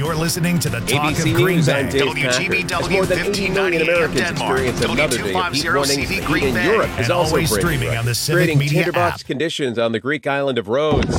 You're listening to the Talk ABC of Green News, Bay. I'm Dave WGBW more than 80 million 1590 Americans Denmark. experience another day of heat warnings. CD The Green heat in Bay. Europe is And also always breaking streaming right. on the Civic Creating Media tinderbox app. conditions on the Greek island of Rhodes.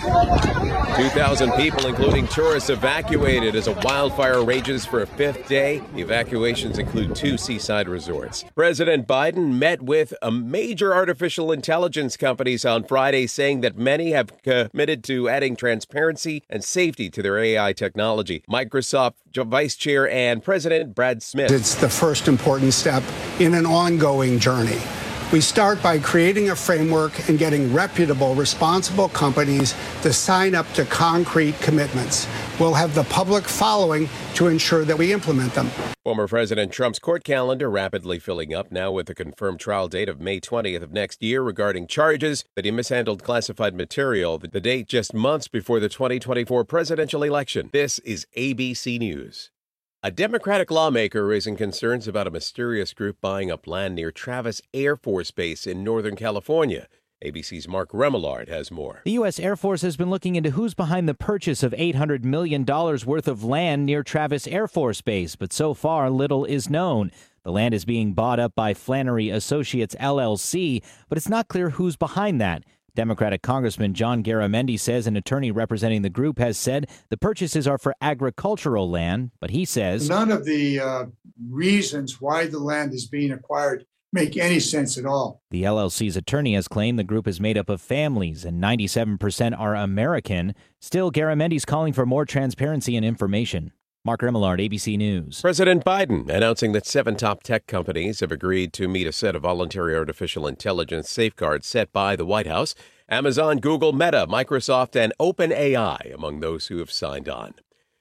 2,000 people, including tourists, evacuated as a wildfire rages for a fifth day. The evacuations include 2 seaside resorts. President Biden met with a major artificial intelligence companies on Friday, saying that many have committed to adding transparency and safety to their AI technology. Microsoft Vice Chair and President Brad Smith. It's the first important step in an ongoing journey. We start by creating a framework and getting reputable, responsible companies to sign up to concrete commitments. We'll have the public following to ensure that we implement them. Former President Trump's court calendar rapidly filling up now with a confirmed trial date of May 20th of next year regarding charges that he mishandled classified material, the date just months before the 2024 presidential election. This is ABC News. A Democratic lawmaker raising concerns about a mysterious group buying up land near Travis Air Force Base in Northern California. ABC's Mark Remillard has more. The U.S. Air Force has been looking into who's behind the purchase of $800 million worth of land near Travis Air Force Base, but so far little is known. The land is being bought up by Flannery Associates, LLC, but it's not clear who's behind that. Democratic Congressman John Garamendi says an attorney representing the group has said the purchases are for agricultural land, but he says none of the reasons why the land is being acquired make any sense at all. The LLC's attorney has claimed the group is made up of families and 97% are American. Still, Garamendi's calling for more transparency and information. Mark Remillard, ABC News. President Biden announcing that 7 top tech companies have agreed to meet a set of voluntary artificial intelligence safeguards set by the White House. Amazon, Google, Meta, Microsoft, and OpenAI among those who have signed on.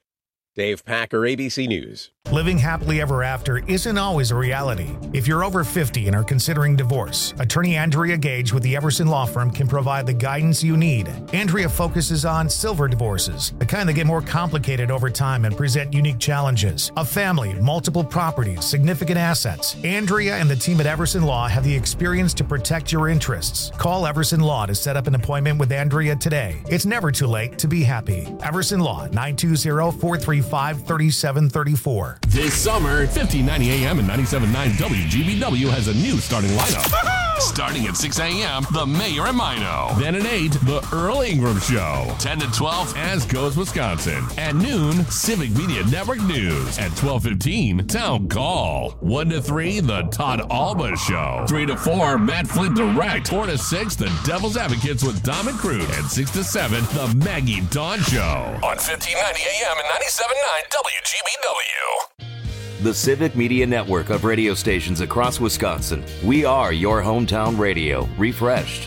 Dave Packer, ABC News. Living happily ever after isn't always a reality. If you're over 50 and are considering divorce, attorney Andrea Gage with the Everson Law Firm can provide the guidance you need. Andrea focuses on silver divorces, the kind that get more complicated over time and present unique challenges. A family, multiple properties, significant assets. Andrea and the team at Everson Law have the experience to protect your interests. Call Everson Law to set up an appointment with Andrea today. It's never too late to be happy. Everson Law, 920-435-3734. This summer, 1590 AM and 97.9 WGBW has a new starting lineup. Starting at 6 a.m., The Mayor and Mino. Then at 8, The Earl Ingram Show. 10 to 12, As Goes Wisconsin. At noon, Civic Media Network News. At 12:15, Town Call. 1 to 3, The Todd Alba Show. 3 to 4, Matt Flint Direct. 4 to 6, The Devil's Advocates with Dom and Cruz. And 6 to 7, The Maggie Dawn Show. On 1590 AM and 97.9 WGBW. The Civic Media Network of radio stations across Wisconsin. We are your hometown radio, refreshed.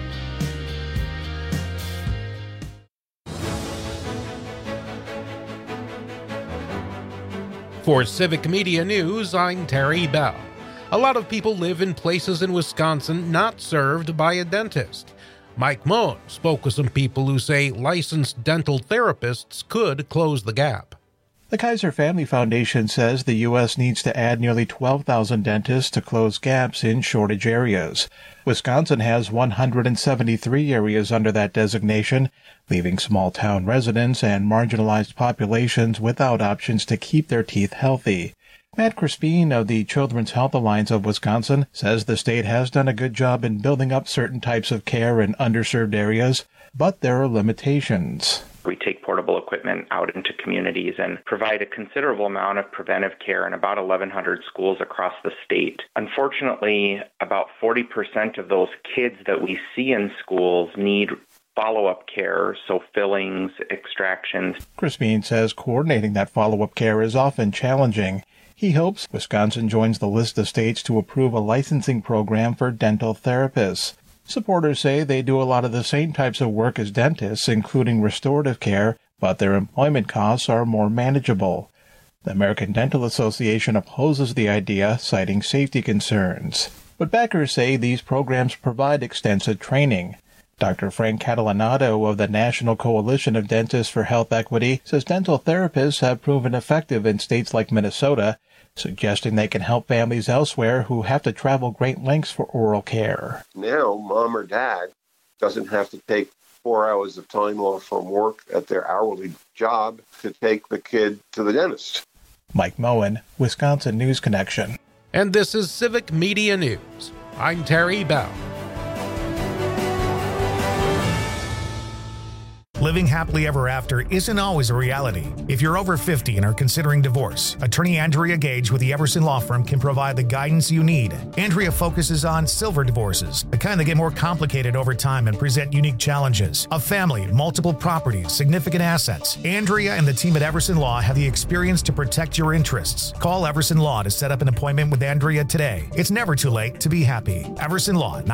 For Civic Media News, I'm Terry Bell. A lot of people live in places in Wisconsin not served by a dentist. Mike Moen spoke with some people who say licensed dental therapists could close the gap. The Kaiser Family Foundation says the U.S. needs to add nearly 12,000 dentists to close gaps in shortage areas. Wisconsin has 173 areas under that designation, leaving small-town residents and marginalized populations without options to keep their teeth healthy. Matt Crispin of the Children's Health Alliance of Wisconsin says the state has done a good job in building up certain types of care in underserved areas, but there are limitations. We take portable equipment out into communities and provide a considerable amount of preventive care in about 1,100 schools across the state. Unfortunately, about 40% of those kids that we see in schools need follow-up care, so fillings, extractions. Crispin says coordinating that follow-up care is often challenging. He hopes Wisconsin joins the list of states to approve a licensing program for dental therapists. Supporters say they do a lot of the same types of work as dentists, including restorative care, but their employment costs are more manageable. The American Dental Association opposes the idea, citing safety concerns. But backers say these programs provide extensive training. Dr. Frank Catalanato of the National Coalition of Dentists for Health Equity says dental therapists have proven effective in states like Minnesota, suggesting they can help families elsewhere who have to travel great lengths for oral care. Now, mom or dad doesn't have to take 4 hours of time off from work at their hourly job to take the kid to the dentist. Mike Moen, Wisconsin News Connection. And this is Civic Media News. I'm Terry Bell. Living happily ever after isn't always a reality. If you're over 50 and are considering divorce, attorney Andrea Gage with the Everson Law Firm can provide the guidance you need. Andrea focuses on silver divorces, the kind that get more complicated over time and present unique challenges. A family, multiple properties, significant assets. Andrea and the team at Everson Law have the experience to protect your interests. Call Everson Law to set up an appointment with Andrea today. It's never too late to be happy. Everson Law,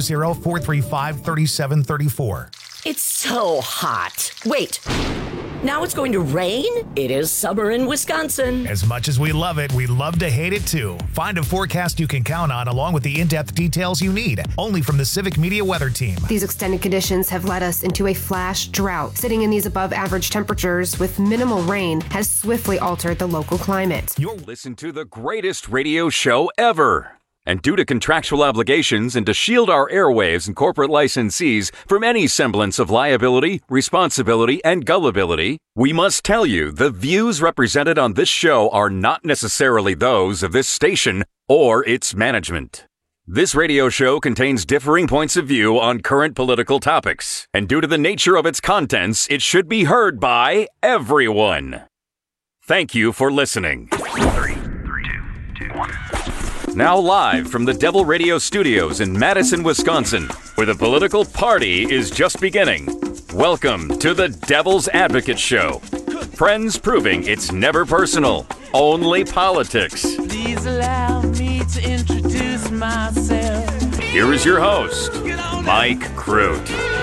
920-435-3734. It's so hot. Wait, now it's going to rain? It is summer in Wisconsin. As much as we love it, we love to hate it too. Find a forecast you can count on along with the in-depth details you need, only from the Civic Media Weather Team. These extended conditions have led us into a flash drought. Sitting in these above average temperatures with minimal rain has swiftly altered the local climate. Listen to the greatest radio show ever. And due to contractual obligations and to shield our airwaves and corporate licensees from any semblance of liability, responsibility, and gullibility, we must tell you the views represented on this show are not necessarily those of this station or its management. This radio show contains differing points of view on current political topics, and due to the nature of its contents, it should be heard by everyone. Thank you for listening. 3, 2, 1. Now live from the Devil Radio Studios in Madison, Wisconsin, where the political party is just beginning. Welcome to the Devil's Advocate Show. Friends proving it's never personal, only politics. Please allow me to introduce myself. Here is your host, Mike Crute.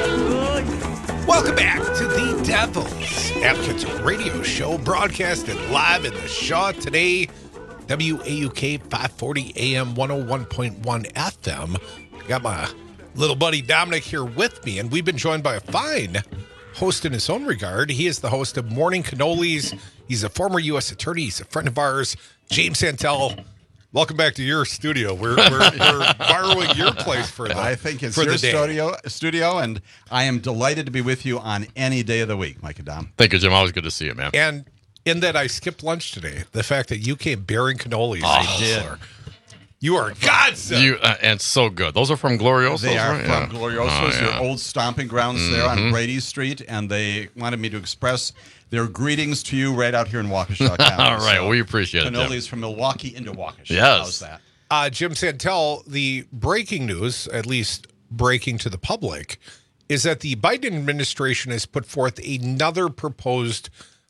Welcome back to the Devil's Advocate Radio Show, broadcasted live in the Shaw today. WAUK 540 AM 101.1 FM. Got my little buddy Dominic here with me, and we've been joined by a fine host in his own regard. He is the host of Morning Cannolis. He's a former U.S. attorney. He's a friend of ours, James Santel. Welcome back to your studio. We're borrowing your place for the I think it's your studio, and I am delighted to be with you on any day of the week, Mike and Dom. Thank you, Jim. Always good to see you, man. And in that I skipped lunch today, the fact that you came bearing cannolis. I did. You are a godsend. And so good. Those are from Glorioso's, They are right? from Glorioso's, your old stomping grounds there on Brady Street, and they wanted me to express their greetings to you right out here in Waukesha County. All right, we appreciate it, Jim. Cannolis from Milwaukee into Waukesha. Yes. How's that? Jim Santel, the breaking news, at least breaking to the public, is that the Biden administration has put forth another proposed,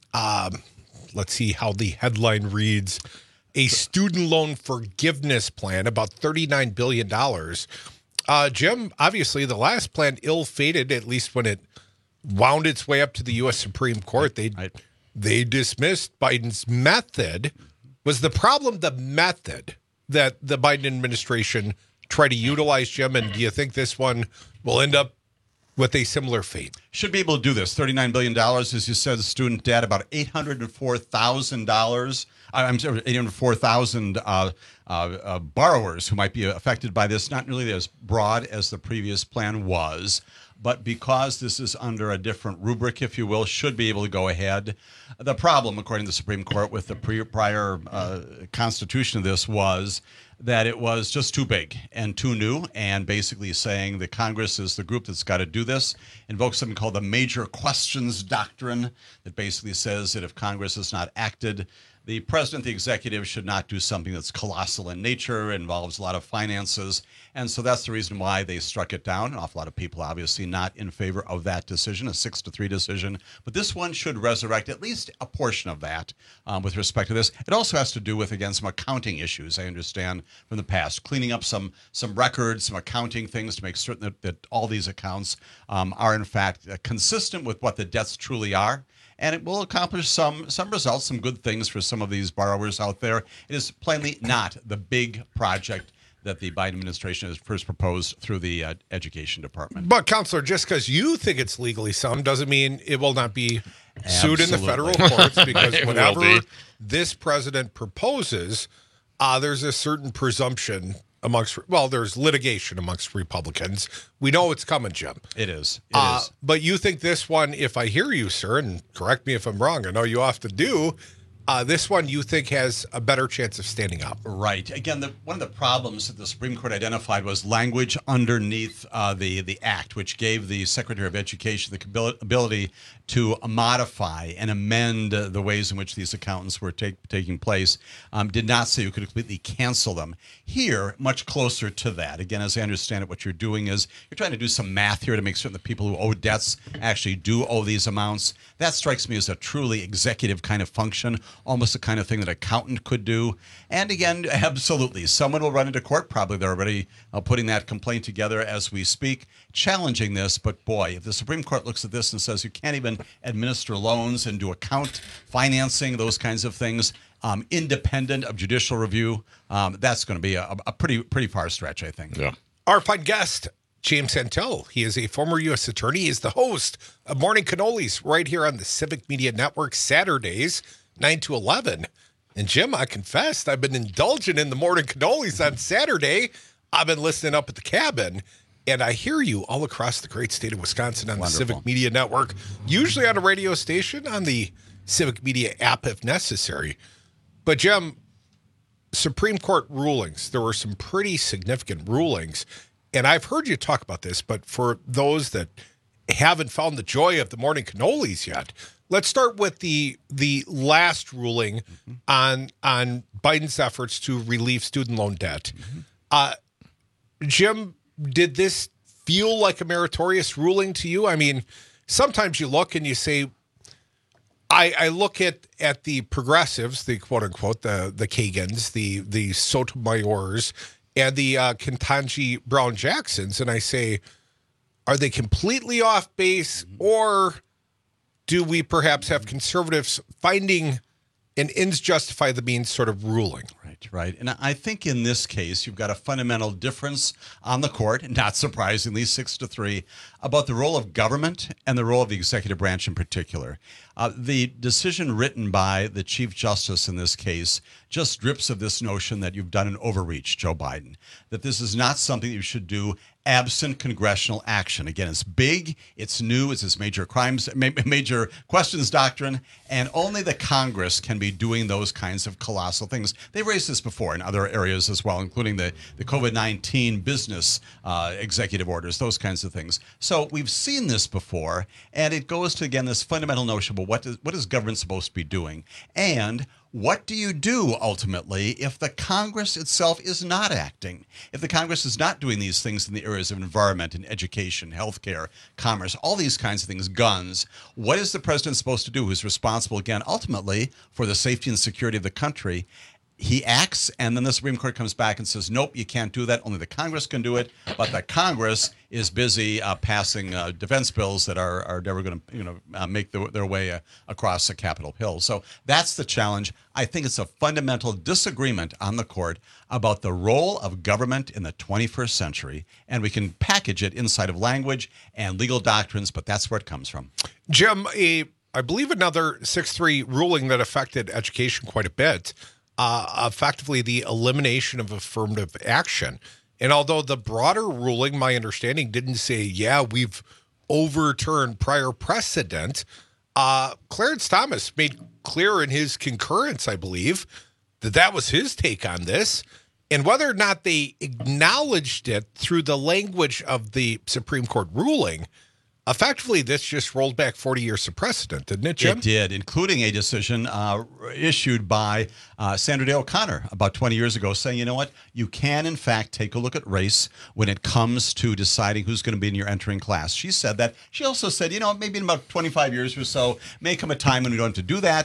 let's see how the headline reads, a student loan forgiveness plan, about $39 billion. Jim, obviously the last plan ill-fated, at least when it wound its way up to the U.S. Supreme Court. They dismissed Biden's method. Was the problem the method that the Biden administration tried to utilize, Jim? And do you think this one will end up with a similar fate? Should be able to do this. $39 billion, as you said, student debt, about $804,000. I'm sorry, 804,000 borrowers who might be affected by this. Not nearly as broad as the previous plan was, but because this is under a different rubric, if you will, should be able to go ahead. The problem, according to the Supreme Court, with the prior constitution of this was that it was just too big and too new, and basically saying that Congress is the group that's got to do this, invokes something called the Major Questions Doctrine that basically says that if Congress has not acted, the president, the executive, should not do something that's colossal in nature, involves a lot of finances. And so that's the reason why they struck it down. An awful lot of people obviously not in favor of that decision, a 6-3 decision. But this one should resurrect at least a portion of that with respect to this. It also has to do with, again, some accounting issues, I understand, from the past. Cleaning up some records, some accounting things to make certain that all these accounts are, in fact, consistent with what the debts truly are. And it will accomplish some results, some good things for some of these borrowers out there. It is plainly not the big project that the Biden administration has first proposed through the Education Department. But, Counselor, just because you think it's legally sound doesn't mean it will not be sued in the federal courts, because whenever this president proposes, there's a certain presumption there's litigation amongst Republicans. We know it's coming, Jim. It is. But you think this one, if I hear you, sir, and correct me if I'm wrong, I know you often do, this one you think has a better chance of standing up. Right. Again, one of the problems that the Supreme Court identified was language underneath the Act, which gave the Secretary of Education the ability to modify and amend the ways in which these accountants were taking place. Did not say you could completely cancel them. Here, much closer to that. Again, as I understand it, what you're doing is you're trying to do some math here to make certain that people who owe debts actually do owe these amounts. That strikes me as a truly executive kind of function, almost the kind of thing that an accountant could do. And again, absolutely, someone will run into court. Probably they're already putting that complaint together as we speak, challenging this. But boy, if the Supreme Court looks at this and says you can't even administer loans and do account financing, those kinds of things, independent of judicial review, that's going to be a pretty far stretch, I think. Yeah. Our fun guest, James Santel. He is a former U.S. attorney. He is the host of Morning Cannolis right here on the Civic Media Network, Saturdays, 9 to 11. And Jim, I confessed, I've been indulging in the Morning Cannolis on Saturday. I've been listening up at the cabin, and I hear you all across the great state of Wisconsin on Wonderful. the Civic Media Network, usually on a radio station, on the Civic Media app if necessary. But Jim, Supreme Court rulings, there were some pretty significant rulings, and I've heard you talk about this, but for those that haven't found the joy of the Morning Cannolis yet, let's start with the last ruling on Biden's efforts to relieve student loan debt. Jim, did this feel like a meritorious ruling to you? I mean, sometimes you look and you say, I look at the progressives, the quote unquote, the Kagans, the Sotomayors, and the Ketanji Brown Jacksons, and I say, are they completely off base, or do we perhaps have conservatives finding an ends justify the means sort of ruling? Right. And I think in this case, you've got a fundamental difference on the court, not surprisingly, 6-3, about the role of government and the role of the executive branch in particular. The decision written by the Chief Justice in this case just drips of this notion that you've done an overreach, Joe Biden, that this is not something that you should do absent congressional action. Again, it's big, it's new, it's this major questions doctrine, and only the Congress can be doing those kinds of colossal things. They've raised this before in other areas as well, including the COVID-19 business executive orders, those kinds of things. So we've seen this before, and it goes to, again, this fundamental notion about what is government supposed to be doing? And what do you do ultimately if the Congress itself is not acting? If the Congress is not doing these things in the areas of environment and education, healthcare, commerce, all these kinds of things, guns, what is the president supposed to do who's responsible, again, ultimately for the safety and security of the country? He acts, and then the Supreme Court comes back and says, nope, you can't do that. Only the Congress can do it. But the Congress is busy passing defense bills that are never going to make their way across the Capitol Hill. So that's the challenge. I think it's a fundamental disagreement on the court about the role of government in the 21st century. And we can package it inside of language and legal doctrines, but that's where it comes from. Jim, I believe another 6-3 ruling that affected education quite a bit, effectively the elimination of affirmative action. And although the broader ruling, my understanding, didn't say, yeah, we've overturned prior precedent, Clarence Thomas made clear in his concurrence, I believe, that was his take on this. And whether or not they acknowledged it through the language of the Supreme Court ruling, effectively, this just rolled back 40 years of precedent, didn't it, Jim? It did, including a decision issued by Sandra Day O'Connor about 20 years ago saying, you know what, you can, in fact, take a look at race when it comes to deciding who's going to be in your entering class. She said that. She also said, maybe in about 25 years or so, may come a time when we don't have to do that.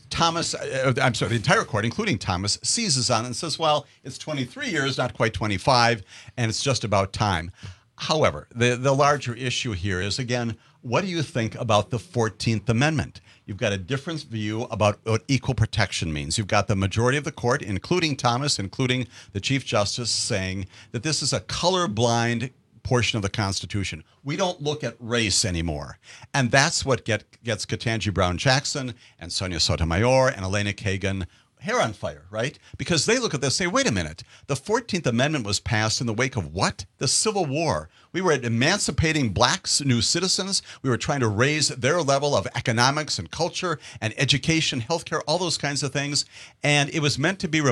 The entire court, including Thomas, seizes on it and says, well, it's 23 years, not quite 25, and it's just about time. However, the larger issue here is, again, what do you think about the 14th Amendment? You've got a different view about what equal protection means. You've got the majority of the court, including Thomas, including the Chief Justice, saying that this is a colorblind portion of the Constitution. We don't look at race anymore. And that's what gets Ketanji Brown Jackson and Sonia Sotomayor and Elena Kagan hair on fire, right? Because they look at this and say, wait a minute, the 14th Amendment was passed in the wake of what? The Civil War. We were emancipating blacks, new citizens. We were trying to raise their level of economics and culture and education, healthcare, all those kinds of things. And it was meant to be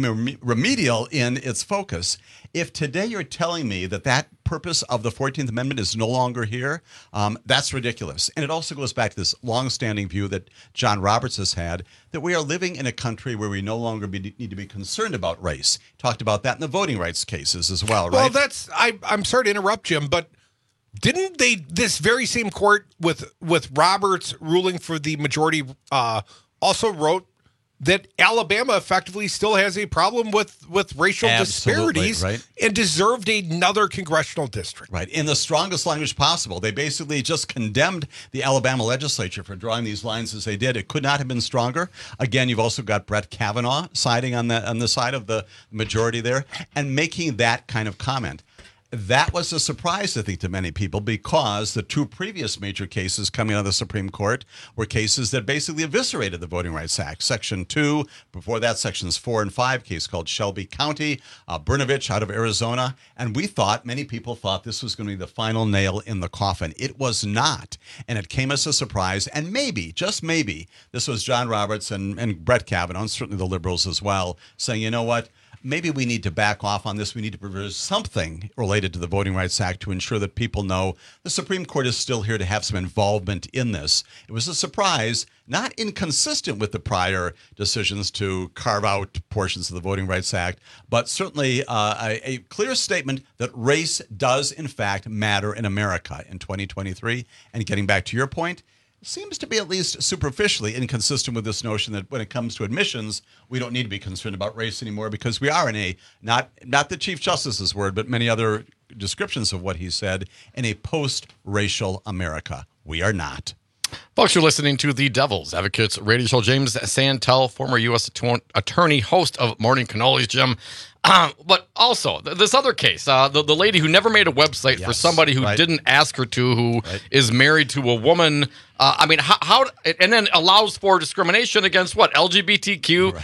remedial in its focus. If today you're telling me that purpose of the 14th Amendment is no longer here, that's ridiculous. And it also goes back to this longstanding view that John Roberts has had, that we are living in a country where we no longer need to be concerned about race. Talked about that in the voting rights cases as well, right? Well, I'm sorry to interrupt, Jim, but didn't this very same court with Roberts ruling for the majority also wrote that Alabama effectively still has a problem with racial disparities, right? And deserved another congressional district. Right. In the strongest language possible. They basically just condemned the Alabama legislature for drawing these lines as they did. It could not have been stronger. Again, you've also got Brett Kavanaugh siding on the side of the majority there and making that kind of comment. That was a surprise, I think, to many people, because the two previous major cases coming out of the Supreme Court were cases that basically eviscerated the Voting Rights Act. Section 2, before that, Sections 4 and 5, case called Shelby County, Brnovich out of Arizona. And many people thought this was going to be the final nail in the coffin. It was not. And it came as a surprise. And maybe, just maybe, this was John Roberts and Brett Kavanaugh, and certainly the liberals as well, saying, you know what? Maybe we need to back off on this. We need to propose something related to the Voting Rights Act to ensure that people know the Supreme Court is still here to have some involvement in this. It was a surprise, not inconsistent with the prior decisions to carve out portions of the Voting Rights Act, but certainly a clear statement that race does, in fact, matter in America in 2023. And getting back to your point, seems to be at least superficially inconsistent with this notion that when it comes to admissions, we don't need to be concerned about race anymore because we are in a, not the Chief Justice's word, but many other descriptions of what he said, in a post-racial America. We are not. Folks, you're listening to the Devil's Advocates radio show. James Santel, former U.S. attorney, host of Morning Cannolis, Jim. But also, this other case, the lady who never made a website for somebody who didn't ask her to, who is married to a woman. How and then allows for discrimination against what? LGBTQ,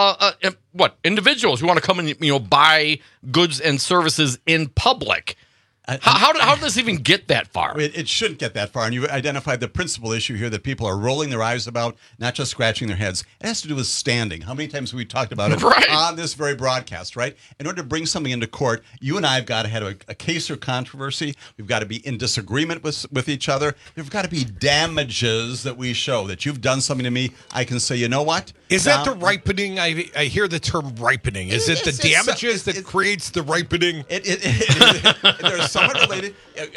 individuals who want to come and buy goods and services in public. How did this even get that far? It shouldn't get that far. And you identified the principal issue here that people are rolling their eyes about, not just scratching their heads. It has to do with standing. How many times have we talked about it on this very broadcast, right? In order to bring something into court, you and I have got to have a case or controversy. We've got to be in disagreement with each other. There've got to be damages that we show that you've done something to me. I can say, you know what? Is that the ripening? I hear the term ripening. Is it the damages that creates the ripening? They're somewhat related.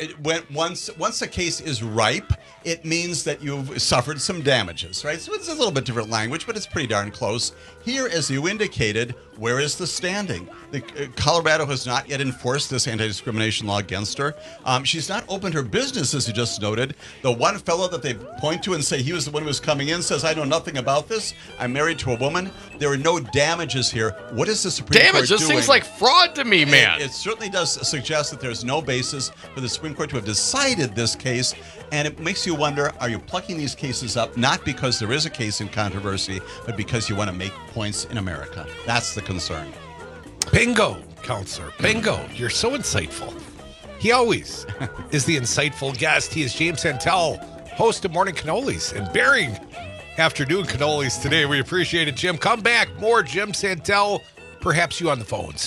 Once a case is ripe, it means that you've suffered some damages, right? So it's a little bit different language, but it's pretty darn close. Here, as you indicated, where is the standing? Colorado has not yet enforced this anti-discrimination law against her. She's not opened her business, as you just noted. The one fellow that they point to and say he was the one who was coming in says, I know nothing about this. I'm married to a woman. There are no damages here. What is the Supreme Court doing? Damages seems like fraud to me, man. It certainly does suggest that there's no basis for the Supreme Court to have decided this case. And it makes you wonder, are you plucking these cases up not because there is a case in controversy, but because you want to make points in America? That's the concern. Bingo, Counselor. Bingo. You're so insightful. He always is the insightful guest. He is James Santel, host of Morning Cannolis and bearing afternoon cannolis today. We appreciate it, Jim. Come back. More Jim Santel. Perhaps you on the phones.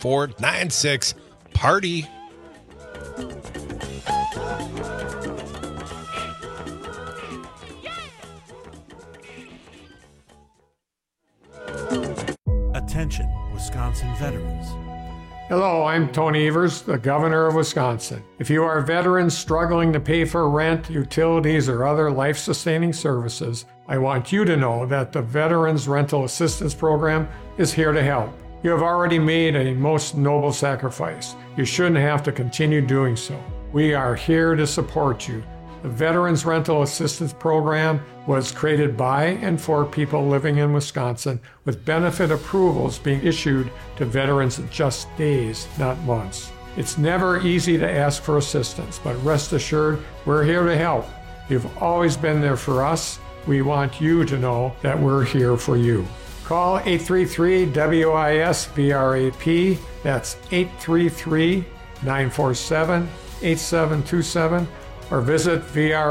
844-96-PARTY. Attention, Wisconsin veterans. Hello, I'm Tony Evers, the Governor of Wisconsin. If you are veterans struggling to pay for rent, utilities, or other life-sustaining services, I want you to know that the Veterans Rental Assistance Program is here to help. You have already made a most noble sacrifice. You shouldn't have to continue doing so. We are here to support you. The Veterans Rental Assistance Program was created by and for people living in Wisconsin, with benefit approvals being issued to veterans in just days, not months. It's never easy to ask for assistance, but rest assured, we're here to help. You've always been there for us. We want you to know that we're here for you. Call 833-WIS-VRAP. That's 833-947-8727 or visit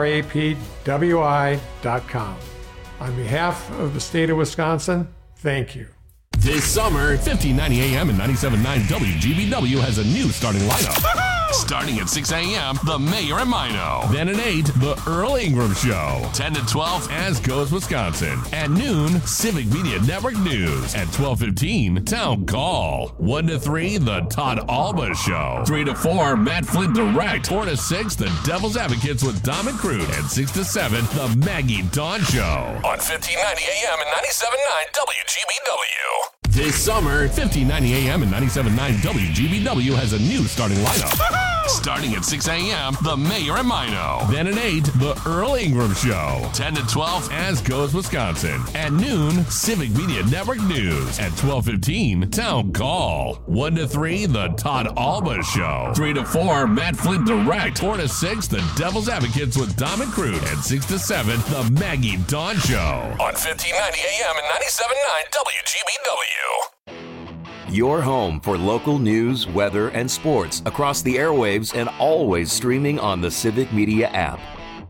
vrapwi.com. On behalf of the state of Wisconsin, thank you. This summer, 1590 AM and 97.9 WGBW has a new starting lineup. Starting at 6 a.m., The Mayor and Mino. Then at 8, The Earl Ingram Show. 10 to 12, As Goes Wisconsin. At noon, Civic Media Network News. At 12:15, Town Call. 1 to 3, The Todd Alba Show. 3 to 4, Matt Flint Direct. 4 to 6, The Devil's Advocates with Dom and Crude. And 6 to 7, The Maggie Dawn Show. On 1590 AM and 97.9 WGBW. This summer, 1590 AM and 97.9 WGBW has a new starting lineup. Starting at 6 a.m., The Mayor and Mino. Then at 8, The Earl Ingram Show. 10 to 12, As Goes Wisconsin. At noon, Civic Media Network News. At 12:15, Town Call. 1 to 3, The Todd Alba Show. 3 to 4, Matt Flint Direct. 4 to 6, The Devil's Advocates with Dom and Crude. And 6 to 7, The Maggie Dawn Show. On 1590 AM and 97.9 WGBW. Your home for local news, weather, and sports across the airwaves and always streaming on the Civic Media app.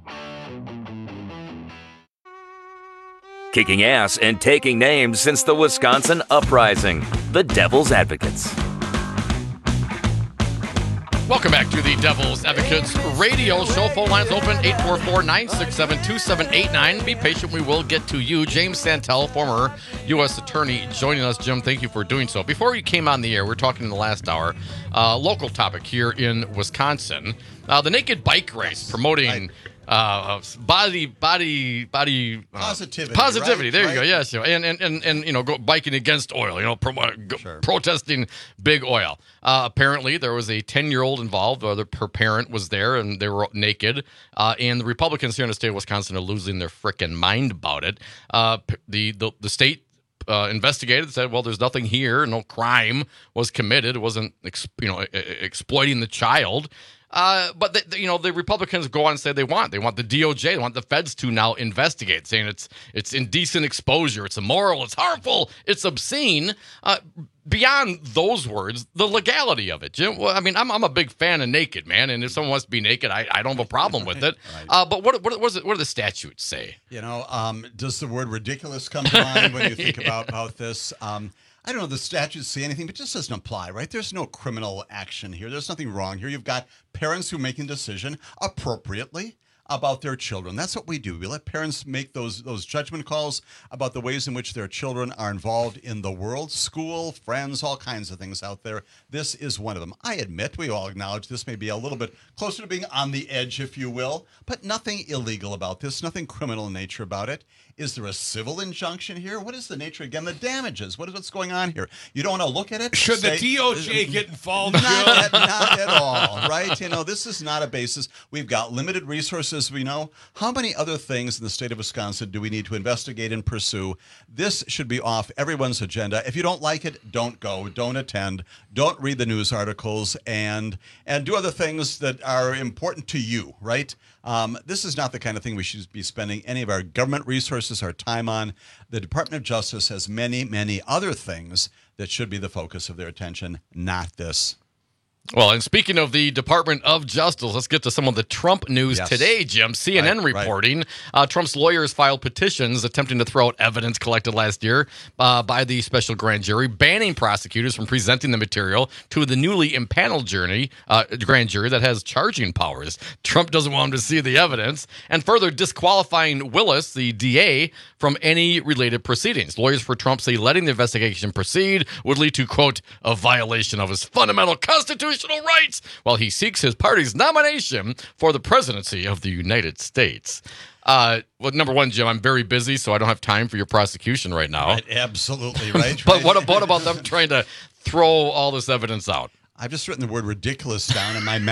Kicking ass and taking names since the Wisconsin Uprising, the Devil's Advocates. Welcome back to the Devil's Advocates radio show. Phone lines open 844-967-2789. Be patient, we will get to you. James Santel, former U.S. Attorney, joining us. Jim, thank you for doing so. Before you came on the air, we were talking in the last hour, local topic here in Wisconsin. The Naked Bike Race promoting body positivity. Right? There you go. Yes, and you know, go biking against oil. You know, protesting big oil. Apparently, there was a 10-year-old involved. Her parent was there, and they were naked. And the Republicans here in the state of Wisconsin are losing their frickin' mind about it. The state investigated, said, well, there's nothing here. No crime was committed. It wasn't exploiting the child. But the Republicans go on and say they want the DOJ, they want the feds to now investigate, saying it's indecent exposure, it's immoral, it's harmful, it's obscene. Beyond those words, the legality of it, Jim. Well, I mean, I'm a big fan of naked, man, and if someone wants to be naked, I don't have a problem with it. But what do the statutes say? You know, does the word ridiculous come to mind when you think about this? I don't know, the statutes say anything, but it just doesn't apply, right? There's no criminal action here. There's nothing wrong here. You've got parents who are making a decision appropriately about their children. That's what we do. We let parents make those judgment calls about the ways in which their children are involved in the world, school, friends, all kinds of things out there. This is one of them. I admit, we all acknowledge this may be a little bit closer to being on the edge, if you will, but nothing illegal about this, nothing criminal in nature about it. Is there a civil injunction here? What is the nature, again, the damages? What's going on here? You don't want to look at it? Should the DOJ get involved? Not at all, right? You know, this is not a basis. We've got limited resources, we know. How many other things in the state of Wisconsin do we need to investigate and pursue? This should be off everyone's agenda. If you don't like it, don't go, don't attend, don't read the news articles, and do other things that are important to you, right? This is not the kind of thing we should be spending any of our government resources, our time on. The Department of Justice has many, many other things that should be the focus of their attention, not this. Well, and speaking of the Department of Justice, let's get to some of the Trump news today, Jim. CNN reporting Trump's lawyers filed petitions attempting to throw out evidence collected last year by the special grand jury, banning prosecutors from presenting the material to the newly impaneled grand jury that has charging powers. Trump doesn't want them to see the evidence, and further disqualifying Willis, the DA, from any related proceedings. Lawyers for Trump say letting the investigation proceed would lead to, quote, a violation of his fundamental constitutional rights while he seeks his party's nomination for the presidency of the United States. Well, number one, Jim, I'm very busy, so I don't have time for your prosecution right now. Right, absolutely, right. But what about them trying to throw all this evidence out? I've just written the word ridiculous down in my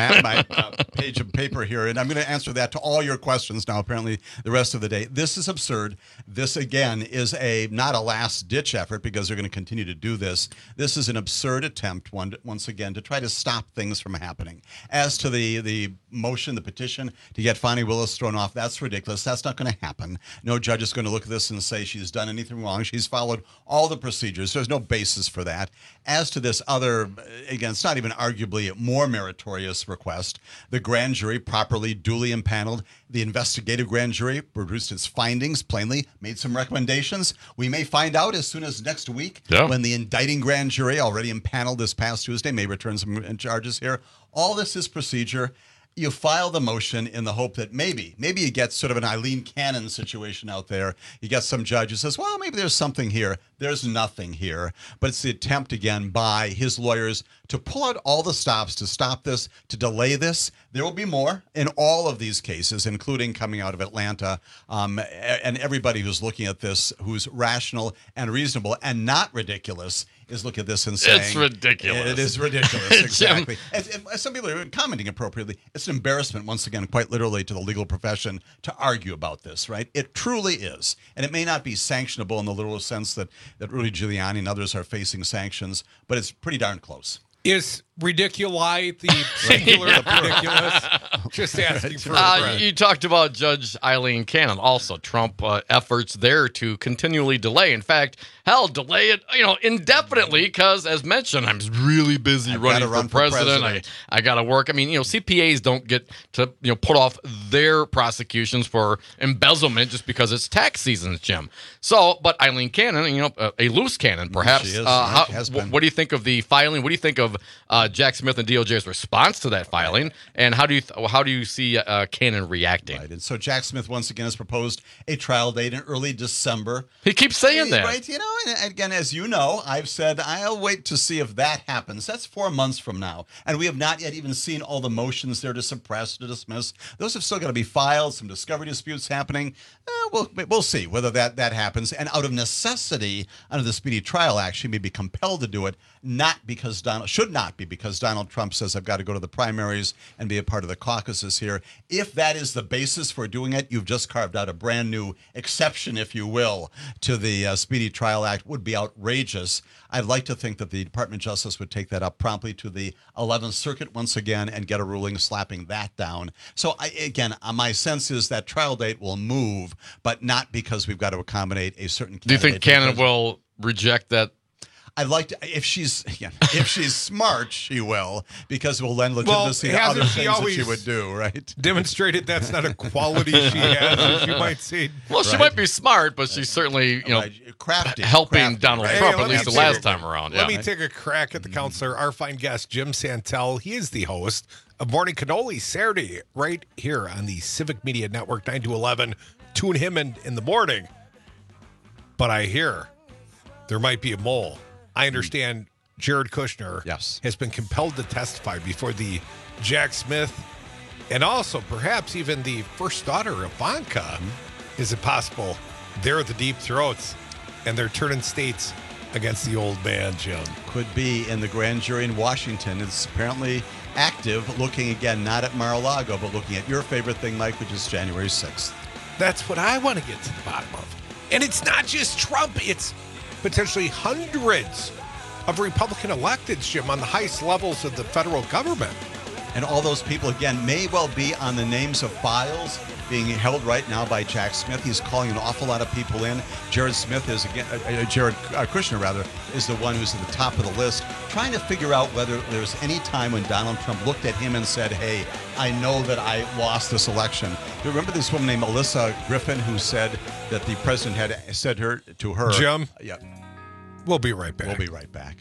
page of paper here, and I'm going to answer that to all your questions now, apparently, the rest of the day. This is absurd. This, again, is not a last-ditch effort because they're going to continue to do this. This is an absurd attempt, once again, to try to stop things from happening. As to the motion, the petition to get Fani Willis thrown off, that's ridiculous. That's not going to happen. No judge is going to look at this and say she's done anything wrong. She's followed all the procedures. There's no basis for that. As to this other, again, it's not even arguably a more meritorious request. The grand jury properly, duly impaneled. The investigative grand jury produced its findings, plainly made some recommendations. We may find out as soon as next week when the indicting grand jury, already impaneled this past Tuesday, may return some charges here. All this is procedure. You file the motion in the hope that maybe you get sort of an Eileen Cannon situation out there. You get some judge who says, well, maybe there's something here. There's nothing here. But it's the attempt, again, by his lawyers to pull out all the stops to stop this, to delay this. There will be more in all of these cases, including coming out of Atlanta. And everybody who's looking at this, who's rational and reasonable and not ridiculous, is looking at this and saying, it's ridiculous. It is ridiculous, exactly. As some people are commenting appropriately, it's an embarrassment, once again, quite literally, to the legal profession to argue about this, right? It truly is. And it may not be sanctionable in the literal sense that Rudy Giuliani and others are facing sanctions, but it's pretty darn close. Is ridiculi the singular of ridiculous? Just asking for a friend. You talked about Judge Eileen Cannon. Also, Trump efforts there to continually delay. In fact, delay it indefinitely because, as mentioned, I'm really busy running for president. I got to work. I mean, CPAs don't get to put off their prosecutions for embezzlement just because it's tax season, Jim. So, but Eileen Cannon, a loose cannon, perhaps. She is. What do you think of the filing? What do you think of Jack Smith and DOJ's response to that filing, and how do you see Cannon reacting? Right, and so Jack Smith once again has proposed a trial date in early December. He keeps saying that, right? And again, as you know, I've said I'll wait to see if that happens. That's 4 months from now, and we have not yet even seen all the motions there to suppress, to dismiss. Those have still got to be filed. Some discovery disputes happening. We'll see whether that happens. And out of necessity, under the Speedy Trial Act, she may be compelled to do it, should not be because Donald Trump says I've got to go to the primaries and be a part of the caucuses here. If that is the basis for doing it, you've just carved out a brand new exception, if you will, to the Speedy Trial Act. Would be outrageous. I'd like to think that the Department of Justice would take that up promptly to the 11th Circuit once again and get a ruling slapping that down. So, my sense is that trial date will move, but not because we've got to accommodate a certain candidate. Do you think Cannon will reject that? I'd like to, if she's smart, she will, because it will lend legitimacy to other things that she would do, right? Demonstrated that's not a quality she has, she might say. Well, she might be smart, but she's certainly, crafty, helping Donald Trump, at least the last time around. Let me take a crack at the counselor, our fine guest, Jim Santel. He is the host of Morning Cannoli Saturday, right here on the Civic Media Network, 9 to 11. Tune him in the morning. But I hear there might be a mole. I understand Jared Kushner has been compelled to testify before the Jack Smith and also perhaps even the first daughter, Ivanka. Is it possible they're the deep throats and they're turning states against the old man, Jim? Could be. In the grand jury in Washington. It's apparently active, looking again not at Mar-a-Lago, but looking at your favorite thing, Mike, which is January 6th. That's what I want to get to the bottom of. And it's not just Trump, it's potentially hundreds of Republican electeds, Jim, on the highest levels of the federal government. And all those people, again, may well be on the names of files being held right now by Jack Smith. He's calling an awful lot of people in. Jared Kushner, is the one who's at the top of the list, trying to figure out whether there's any time when Donald Trump looked at him and said, hey, I know that I lost this election. You remember this woman named Alyssa Griffin who said that the president had said to her. Jim? Yeah. We'll be right back. We'll be right back.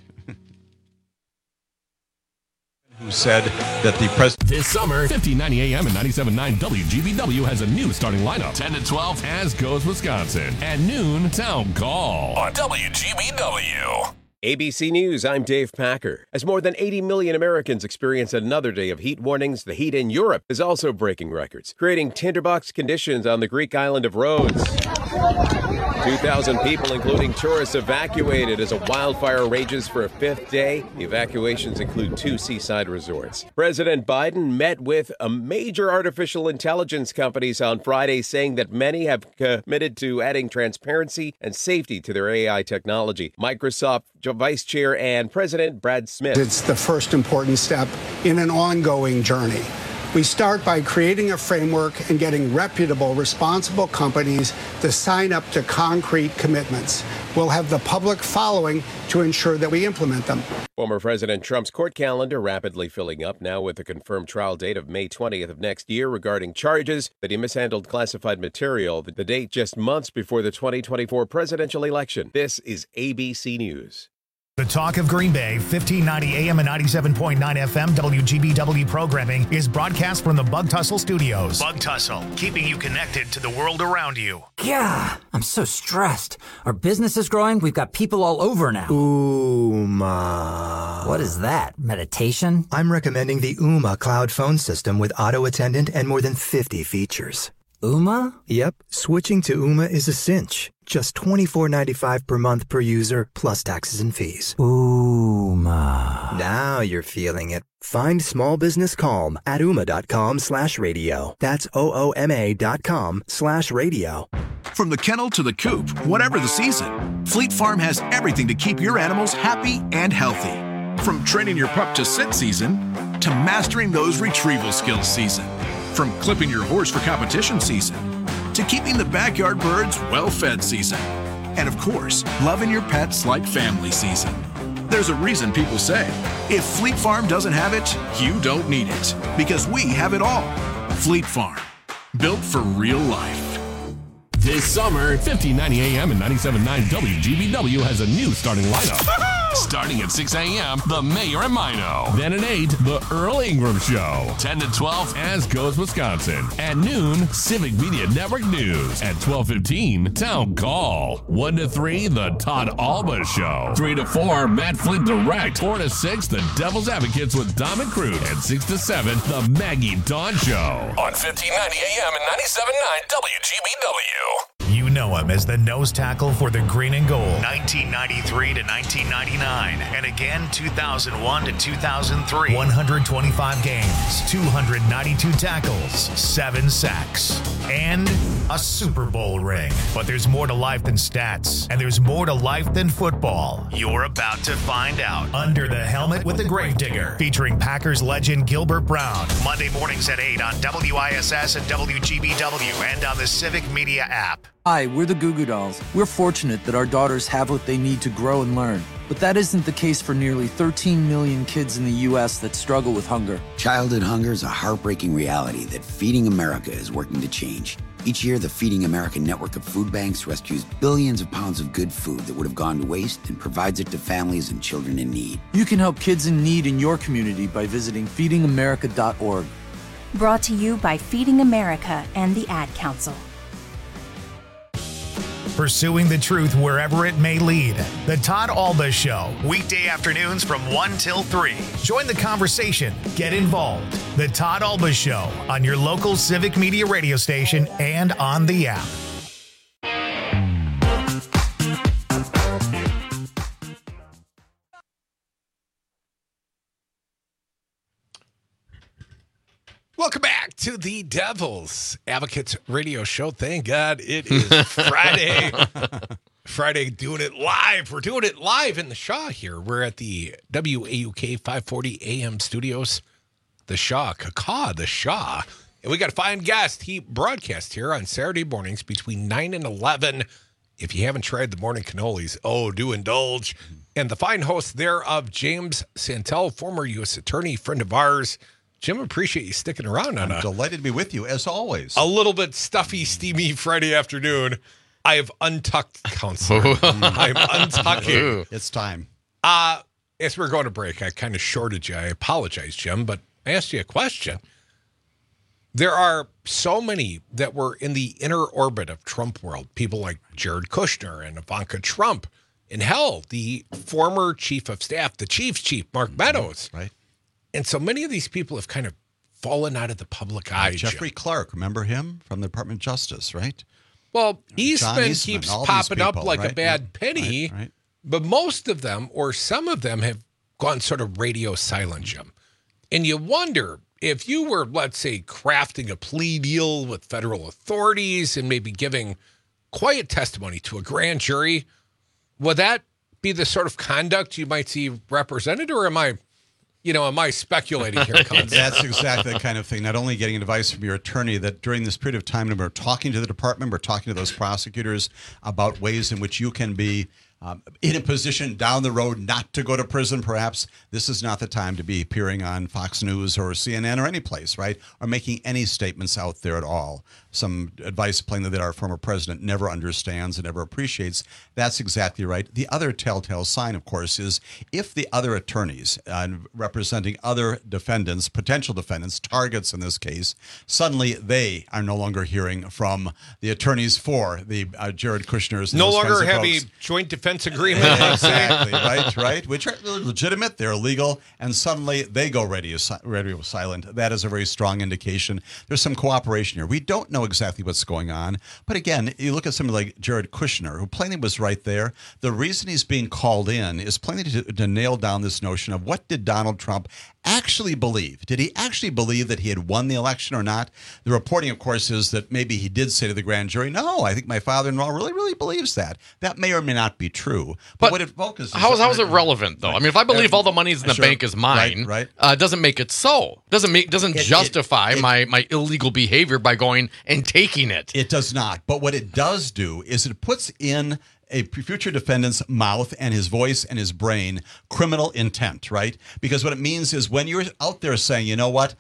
Who said that the president... This summer, 1590 AM and 97.9 WGBW has a new starting lineup. 10 to 12, As Goes Wisconsin. At noon, Town Call on WGBW. ABC News, I'm Dave Packer. As more than 80 million Americans experience another day of heat warnings, the heat in Europe is also breaking records, creating tinderbox conditions on the Greek island of Rhodes. 2,000 people, including tourists, evacuated as a wildfire rages for a fifth day. The evacuations include 2 seaside resorts. President Biden met with major artificial intelligence companies on Friday, saying that many have committed to adding transparency and safety to their AI technology. Microsoft Vice Chair and President Brad Smith. It's the first important step in an ongoing journey. We start by creating a framework and getting reputable, responsible companies to sign up to concrete commitments. We'll have the public following to ensure that we implement them. Former President Trump's court calendar rapidly filling up now with a confirmed trial date of May 20th of next year regarding charges that he mishandled classified material. The date just months before the 2024 presidential election. This is ABC News. The Talk of Green Bay, 1590 AM and 97.9 FM WGBW programming is broadcast from the Bug Tussle Studios. Bug Tussle, keeping you connected to the world around you. Yeah, I'm so stressed. Our business is growing. We've got people all over now. Ooma. What is that? Meditation? I'm recommending the Ooma cloud phone system with auto attendant and more than 50 features. Ooma? Yep, switching to Ooma is a cinch. Just $24.95 per month per user, plus taxes and fees. Ooma. Now you're feeling it. Find small business calm at ooma.com/radio. That's OOMA.com/radio. From the kennel to the coop, whatever the season, Fleet Farm has everything to keep your animals happy and healthy. From training your pup to sit season, to mastering those retrieval skills season. From clipping your horse for competition season, to keeping the backyard birds well-fed season. And of course, loving your pets like family season. There's a reason people say, if Fleet Farm doesn't have it, you don't need it. Because we have it all. Fleet Farm, built for real life. This summer, 1590 AM and 97.9 WGBW has a new starting lineup. Starting at 6 a.m., The Mayor and Mino. Then at 8, The Earl Ingram Show. 10 to 12, As Goes Wisconsin. At noon, Civic Media Network News. At 12:15, Town Call. 1 to 3, The Todd Alba Show. 3 to 4, Matt Flint Direct. 4 to 6, The Devil's Advocates with Dom and Crute. And 6 to 7, The Maggie Dawn Show. On 1590 AM and 97.9 WGBW. You know him as the nose tackle for the Green and Gold, 1993 to 1999, and again 2001 to 2003. 125 games, 292 tackles, 7 sacks, and a Super Bowl ring. But there's more to life than stats, and there's more to life than football. You're about to find out. Under the Helmet with the Gravedigger, featuring Packers legend Gilbert Brown. Monday mornings at 8 on WISS and WGBW, and on the Civic Media app. Hi, we're the Goo Goo Dolls. We're fortunate that our daughters have what they need to grow and learn. But that isn't the case for nearly 13 million kids in the U.S. that struggle with hunger. Childhood hunger is a heartbreaking reality that Feeding America is working to change. Each year, the Feeding America network of food banks rescues billions of pounds of good food that would have gone to waste and provides it to families and children in need. You can help kids in need in your community by visiting feedingamerica.org. Brought to you by Feeding America and the Ad Council. Pursuing the truth wherever it may lead. The Todd Alba Show, weekday afternoons from 1 till 3. Join the conversation. Get involved. The Todd Alba Show on your local Civic Media radio station and on the app. Welcome back to the Devil's Advocates radio show. Thank God it is Friday. Friday, doing it live. We're doing it live in the Shaw here. We're at the WAUK 540 AM studios. The Shaw, the Shaw. And we got a fine guest. He broadcasts here on Saturday mornings between 9 and 11. If you haven't tried the morning cannolis, do indulge. And the fine host thereof, James Santel, former U.S. attorney, friend of ours. Jim, appreciate you sticking around on I'm delighted to be with you, as always. A little bit stuffy, steamy Friday afternoon. I have untucked, counselor. I'm untucking. It's time. As we're going to break, I kind of shorted you. I apologize, Jim, but I asked you a question. There are so many that were in the inner orbit of Trump world. People like Jared Kushner and Ivanka Trump And hell, the former chief of staff, the chief's chief, Mark Meadows. Right. And so many of these people have kind of fallen out of the public eye. Jeffrey Clark, remember him from the Department of Justice, right? Well, John Eastman Eastman, keeps all these popping up people, like right? a bad penny, Right. but most of them, or some of them, have gone sort of radio silent, Jim. And you wonder if you were, let's say, crafting a plea deal with federal authorities and maybe giving quiet testimony to a grand jury, would that be the sort of conduct you might see represented, or am I speculating here? That's exactly the kind of thing. Not only getting advice from your attorney, that during this period of time, we're talking to the department, we're talking to those prosecutors about ways in which you can be in a position down the road not to go to prison, perhaps. This is not the time to be appearing on Fox News or CNN or any place, right? Or making any statements out there at all. Some advice plainly that our former president never understands and never appreciates. That's exactly right. The other telltale sign, of course, is if the other attorneys representing other defendants, potential defendants, targets in this case, suddenly they are no longer hearing from the attorneys for the Jared Kushner's. No longer have a joint defense agreement. Exactly, right, which are legitimate, they're legal, and suddenly they go radio silent. That is a very strong indication there's some cooperation here. We don't know exactly what's going on, but again, you look at somebody like Jared Kushner, who plainly was right there. The reason he's being called in is plainly to nail down this notion of what did Donald Trump actually believe? Did he actually believe that he had won the election or not? The reporting, of course, is that maybe he did say to the grand jury, no, I think my father-in-law really, really believes that. That may or may not be true. But what it focuses how is it relevant, though? I mean, if I believe all the money's in the bank is mine, doesn't make it so. Doesn't justify my illegal behavior by going and taking it. It does not. But what it does do is it puts in a future defendant's mouth and his voice and his brain criminal intent, right? Because what it means is when you're out there saying, you know what,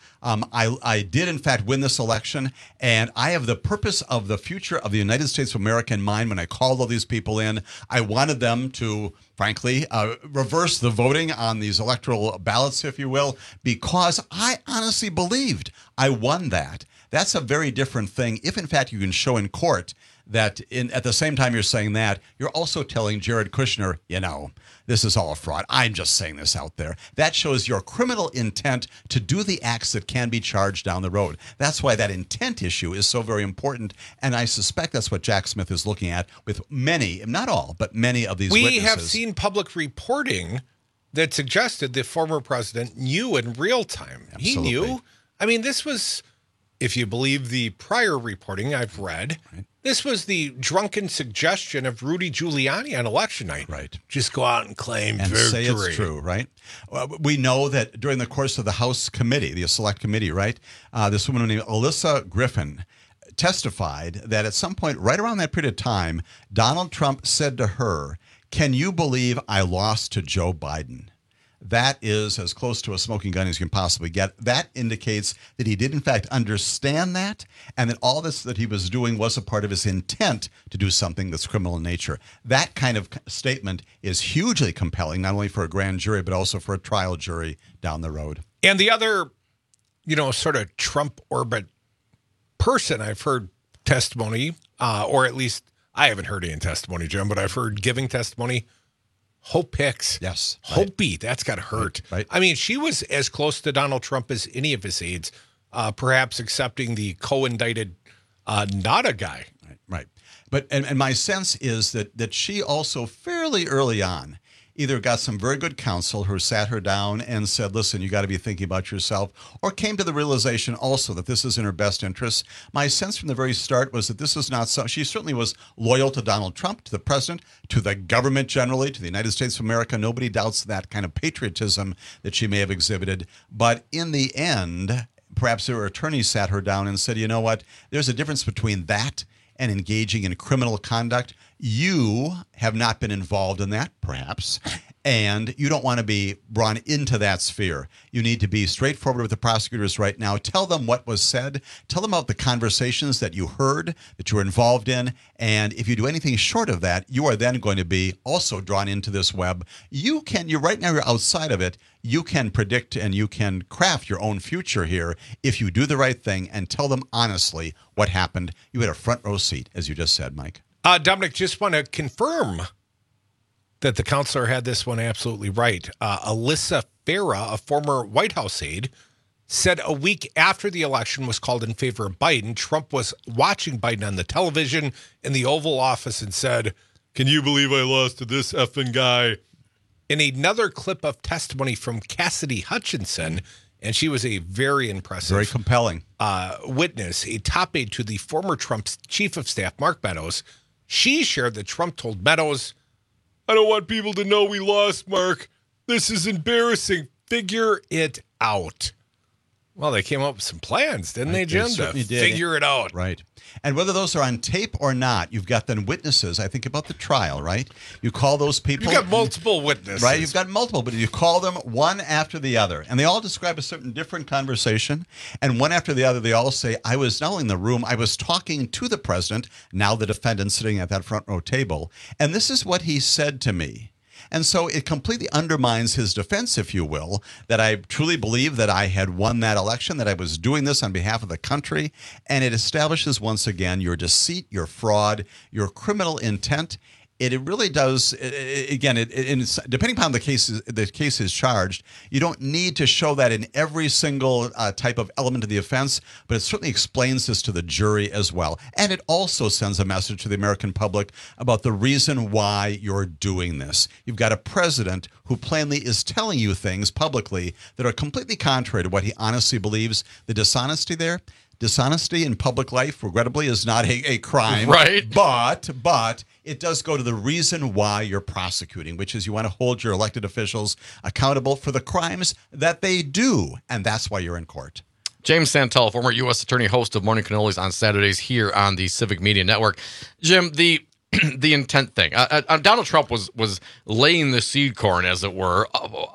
I did in fact win this election, and I have the purpose of the future of the United States of America in mind when I called all these people in. I wanted them to, frankly, reverse the voting on these electoral ballots, if you will, because I honestly believed I won that. That's a very different thing. If in fact you can show in court that at the same time you're saying that, you're also telling Jared Kushner, this is all a fraud. I'm just saying this out there. That shows your criminal intent to do the acts that can be charged down the road. That's why that intent issue is so very important, and I suspect that's what Jack Smith is looking at with many, not all, but many of these witnesses. We have seen public reporting that suggested the former president knew in real time. Absolutely. He knew. I mean, this was, if you believe the prior reporting I've read, this was the drunken suggestion of Rudy Giuliani on election night. Right. Just go out and claim and victory. say it's true, right? We know that during the course of the House committee, the Select Committee, right, this woman named Alyssa Griffin testified that at some point right around that period of time, Donald Trump said to her, "Can you believe I lost to Joe Biden?" That is as close to a smoking gun as you can possibly get. That indicates that he did, in fact, understand that, and that all this that he was doing was a part of his intent to do something that's criminal in nature. That kind of statement is hugely compelling, not only for a grand jury, but also for a trial jury down the road. And the other, sort of Trump orbit person I've heard testimony, or at least I haven't heard any testimony, Jim, but I've heard giving testimony, Hope Hicks. Yes. Hopi, that's got to hurt. Right. I mean, she was as close to Donald Trump as any of his aides, perhaps accepting the co-indicted Nada guy. Right. But and my sense is that she also fairly early on either got some very good counsel who sat her down and said, listen, you got to be thinking about yourself, or came to the realization also that this is in her best interest. My sense from the very start was that this is not so. She certainly was loyal to Donald Trump, to the president, to the government generally, to the United States of America. Nobody doubts that kind of patriotism that she may have exhibited. But in the end, perhaps her attorney sat her down and said, you know what, there's a difference between that and engaging in criminal conduct. You have not been involved in that, perhaps, and you don't want to be brought into that sphere. You need to be straightforward with the prosecutors right now. Tell them what was said. Tell them about the conversations that you heard, that you were involved in, and if you do anything short of that, you are then going to be also drawn into this web. You're right now, you're outside of it. You can predict and you can craft your own future here if you do the right thing and tell them honestly what happened. You had a front row seat, as you just said, Mike. Dominic, just want to confirm that the counselor had this one absolutely right. Alyssa Farah, a former White House aide, said a week after the election was called in favor of Biden, Trump was watching Biden on the television in the Oval Office and said, "Can you believe I lost to this effing guy?" In another clip of testimony from Cassidy Hutchinson, and she was a very impressive, very compelling witness, a top aide to the former Trump's chief of staff, Mark Meadows. She shared that Trump told Meadows, "I don't want people to know we lost, Mark. This is embarrassing. Figure it out." Well, they came up with some plans, didn't they, Jim? Certainly did. Figure it out. Right. And whether those are on tape or not, you've got then witnesses. I think about the trial, right? You call those people. You've got multiple witnesses. Right, you've got multiple, but you call them one after the other. And they all describe a certain different conversation. And one after the other, they all say, I was not only in the room, I was talking to the president, now the defendant sitting at that front row table. And this is what he said to me. And so it completely undermines his defense, if you will, that I truly believe that I had won that election, that I was doing this on behalf of the country. And it establishes once again your deceit, your fraud, your criminal intent. It really does. Again, depending upon the case is charged, you don't need to show that in every single type of element of the offense, but it certainly explains this to the jury as well. And it also sends a message to the American public about the reason why you're doing this. You've got a president who plainly is telling you things publicly that are completely contrary to what he honestly believes. The dishonesty there. Dishonesty in public life, regrettably, is not a crime. Right. But it does go to the reason why you're prosecuting, which is you want to hold your elected officials accountable for the crimes that they do. And that's why you're in court. James Santel, former U.S. attorney, host of Morning Cannolis on Saturdays here on the Civic Media Network. Jim, the intent thing. Donald Trump was laying the seed corn, as it were,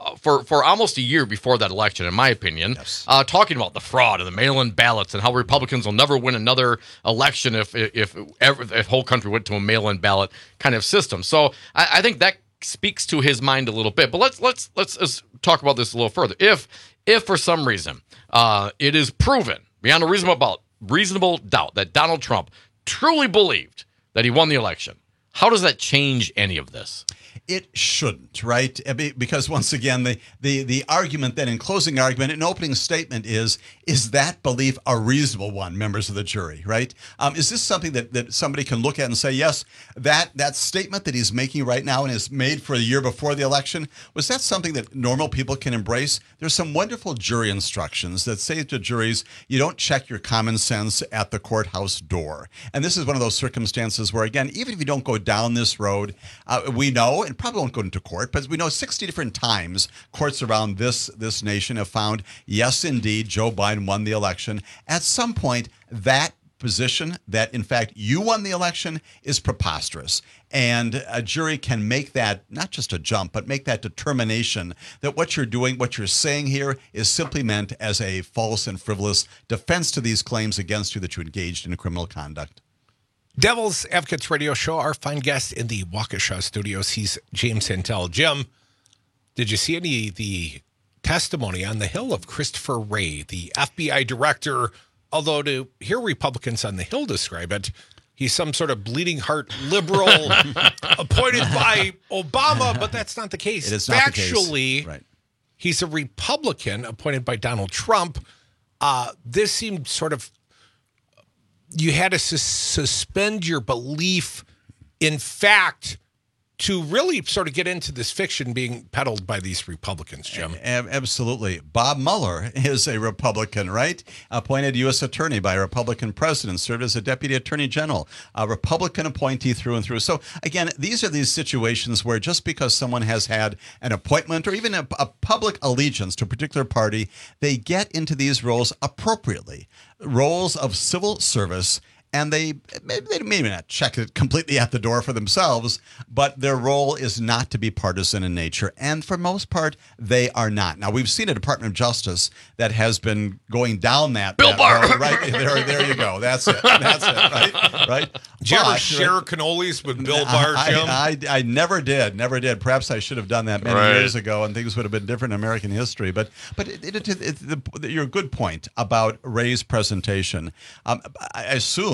for almost a year before that election, in my opinion, yes. Talking about the fraud and the mail-in ballots and how Republicans will never win another election if whole country went to a mail-in ballot kind of system. So I think that speaks to his mind a little bit. But let's talk about this a little further. If for some reason it is proven beyond a reasonable doubt that Donald Trump truly believed that he won the election, how does that change any of this? It shouldn't, right? Because once again, the argument then in closing argument, an opening statement is that belief a reasonable one, members of the jury, right? Is this something that somebody can look at and say, yes, that statement that he's making right now and is made for a year before the election, was that something that normal people can embrace? There's some wonderful jury instructions that say to juries, you don't check your common sense at the courthouse door. And this is one of those circumstances where, again, even if you don't go down this road, we know, and probably won't go into court, but we know 60 different times courts around this nation have found, yes, indeed, Joe Biden won the election. At some point, that position that, in fact, you won the election is preposterous. And a jury can make that, not just a jump, but make that determination that what you're doing, what you're saying here is simply meant as a false and frivolous defense to these claims against you that you engaged in criminal conduct. Devil's Advocates Radio Show, our fine guest in the Waukesha studios, he's James Santel. Jim, did you see any of the testimony on the Hill of Christopher Wray, the FBI director? Although to hear Republicans on the Hill describe it, he's some sort of bleeding heart liberal appointed by Obama, but that's not the case. It is not Actually, the case. Right. He's a Republican appointed by Donald Trump. This seemed sort of, you had to suspend your belief in fact to really sort of get into this fiction being peddled by these Republicans, Jim. Absolutely. Bob Mueller is a Republican, right? Appointed U.S. attorney by a Republican president, served as a deputy attorney general, a Republican appointee through and through. So, again, these are these situations where just because someone has had an appointment or even a public allegiance to a particular party, they get into these roles appropriately, roles of civil service. And they may not check it completely at the door for themselves, but their role is not to be partisan in nature. And for most part, they are not. Now, we've seen a Department of Justice that has been going down that Bill Barr. road, right? There you go. That's it. Right? Did you ever share cannolis with Bill Barr, Jim? I never did. Perhaps I should have done that many years ago, and things would have been different in American history. But your good point about Wray's presentation. I assume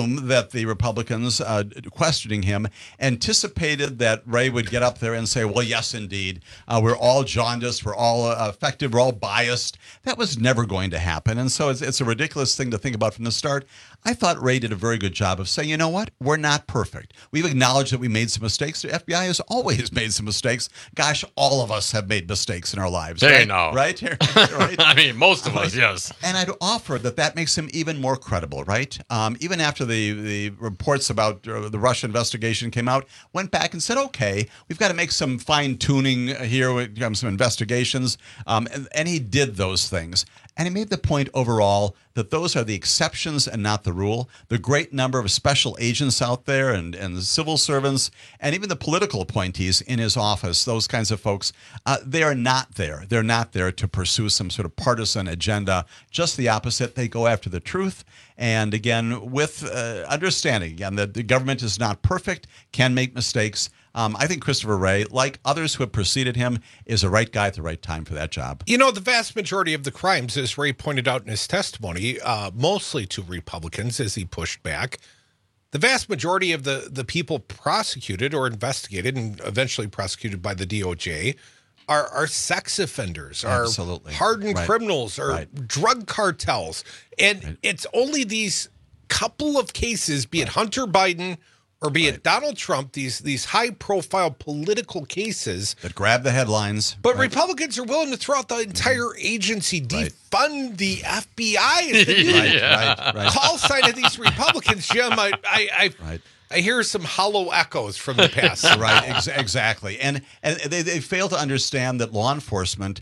assume that the Republicans questioning him anticipated that Ray would get up there and say, well, yes, indeed, we're all jaundiced, we're all affected, we're all biased. That was never going to happen. And so it's a ridiculous thing to think about from the start. I thought Ray did a very good job of saying, you know what? We're not perfect. We've acknowledged that we made some mistakes. The FBI has always made some mistakes. Gosh, all of us have made mistakes in our lives. Hey, right? no. Right? Right? I mean, most of us, yes. And I'd offer that makes him even more credible, right? Even after the reports about the Russia investigation came out, went back and said, okay, we've got to make some fine-tuning here, some investigations. And he did those things. And he made the point overall that those are the exceptions and not the rule. The great number of special agents out there and the civil servants and even the political appointees in his office, those kinds of folks, they are not there. They're not there to pursue some sort of partisan agenda. Just the opposite. They go after the truth. And again, with understanding, again, that the government is not perfect, can make mistakes. I think Christopher Wray, like others who have preceded him, is the right guy at the right time for that job. You know, the vast majority of the crimes, as Ray pointed out in his testimony, mostly to Republicans as he pushed back, the vast majority of the people prosecuted or investigated and eventually prosecuted by the DOJ are sex offenders, are hardened criminals, or drug cartels. And it's only these couple of cases, be it Hunter Biden or be it Donald Trump, these high-profile political cases that grab the headlines. But Republicans are willing to throw out the entire agency, defund the FBI as the new call sign of these Republicans. Jim, I hear some hollow echoes from the past. Exactly. And they fail to understand that law enforcement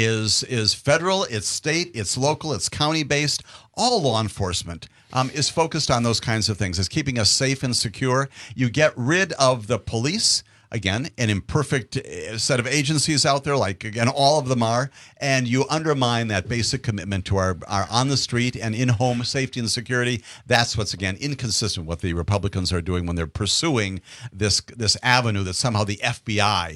is federal, it's state, it's local, it's county-based. All law enforcement is focused on those kinds of things. It's keeping us safe and secure. You get rid of the police, again, an imperfect set of agencies out there, like, again, all of them are, and you undermine that basic commitment to our on-the-street and in-home safety and security. That's what's, again, inconsistent with what the Republicans are doing when they're pursuing this avenue that somehow the FBI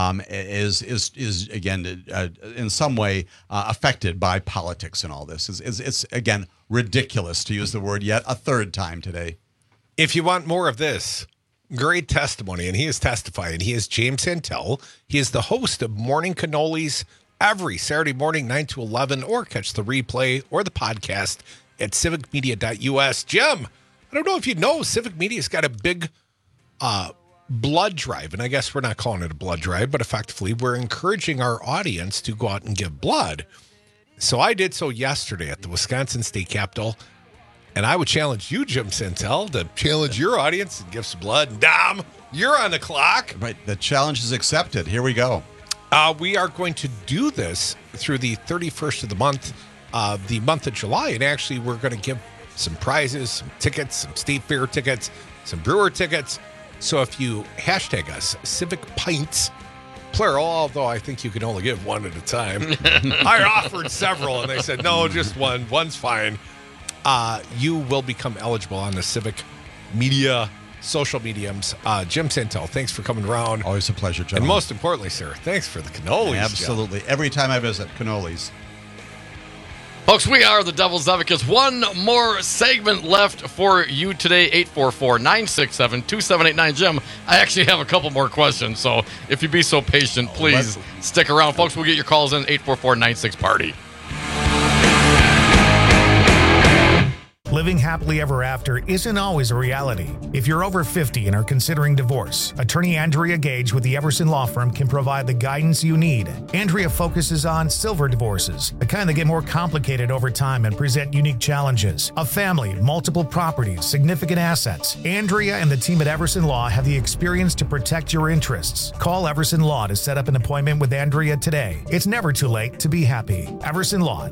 is again, in some way affected by politics and all this. It's again, ridiculous, to use the word yet a third time today. If you want more of this, great testimony, and he is testifying. He is James Santel. He is the host of Morning Cannolis every Saturday morning, 9 to 11, or catch the replay or the podcast at civicmedia.us. Jim, I don't know if you know, Civic Media's got a big blood drive, and I guess we're not calling it a blood drive, but effectively we're encouraging our audience to go out and give blood. So I did so yesterday at the Wisconsin State Capitol, and I would challenge you, Jim Santel, to challenge your audience and give some blood. And Dom, you're on the clock. Right, the challenge is accepted. Here we go. We are going to do this through the 31st of the month of July, and actually we're going to give some prizes, some tickets, some state fair tickets, some brewer tickets. So if you hashtag us, Civic Pints, plural, although I think you can only give one at a time. I offered several, and they said, no, just one. One's fine. You will become eligible on the Civic Media social mediums. Jim Santel, thanks for coming around. Always a pleasure, gentlemen. And most importantly, sir, thanks for the cannolis. Absolutely. Jim. Every time I visit, cannolis. Folks, we are the Devil's Advocates. One more segment left for you today, 844-967-2789. Jim, I actually have a couple more questions, so if you'd be so patient, please stick around. Folks, we'll get your calls in, 844-96-PARTY. Living happily ever after isn't always a reality. If you're over 50 and are considering divorce, attorney Andrea Gage with the Everson Law Firm can provide the guidance you need. Andrea focuses on silver divorces, the kind that get more complicated over time and present unique challenges. A family, multiple properties, significant assets. Andrea and the team at Everson Law have the experience to protect your interests. Call Everson Law to set up an appointment with Andrea today. It's never too late to be happy. Everson Law,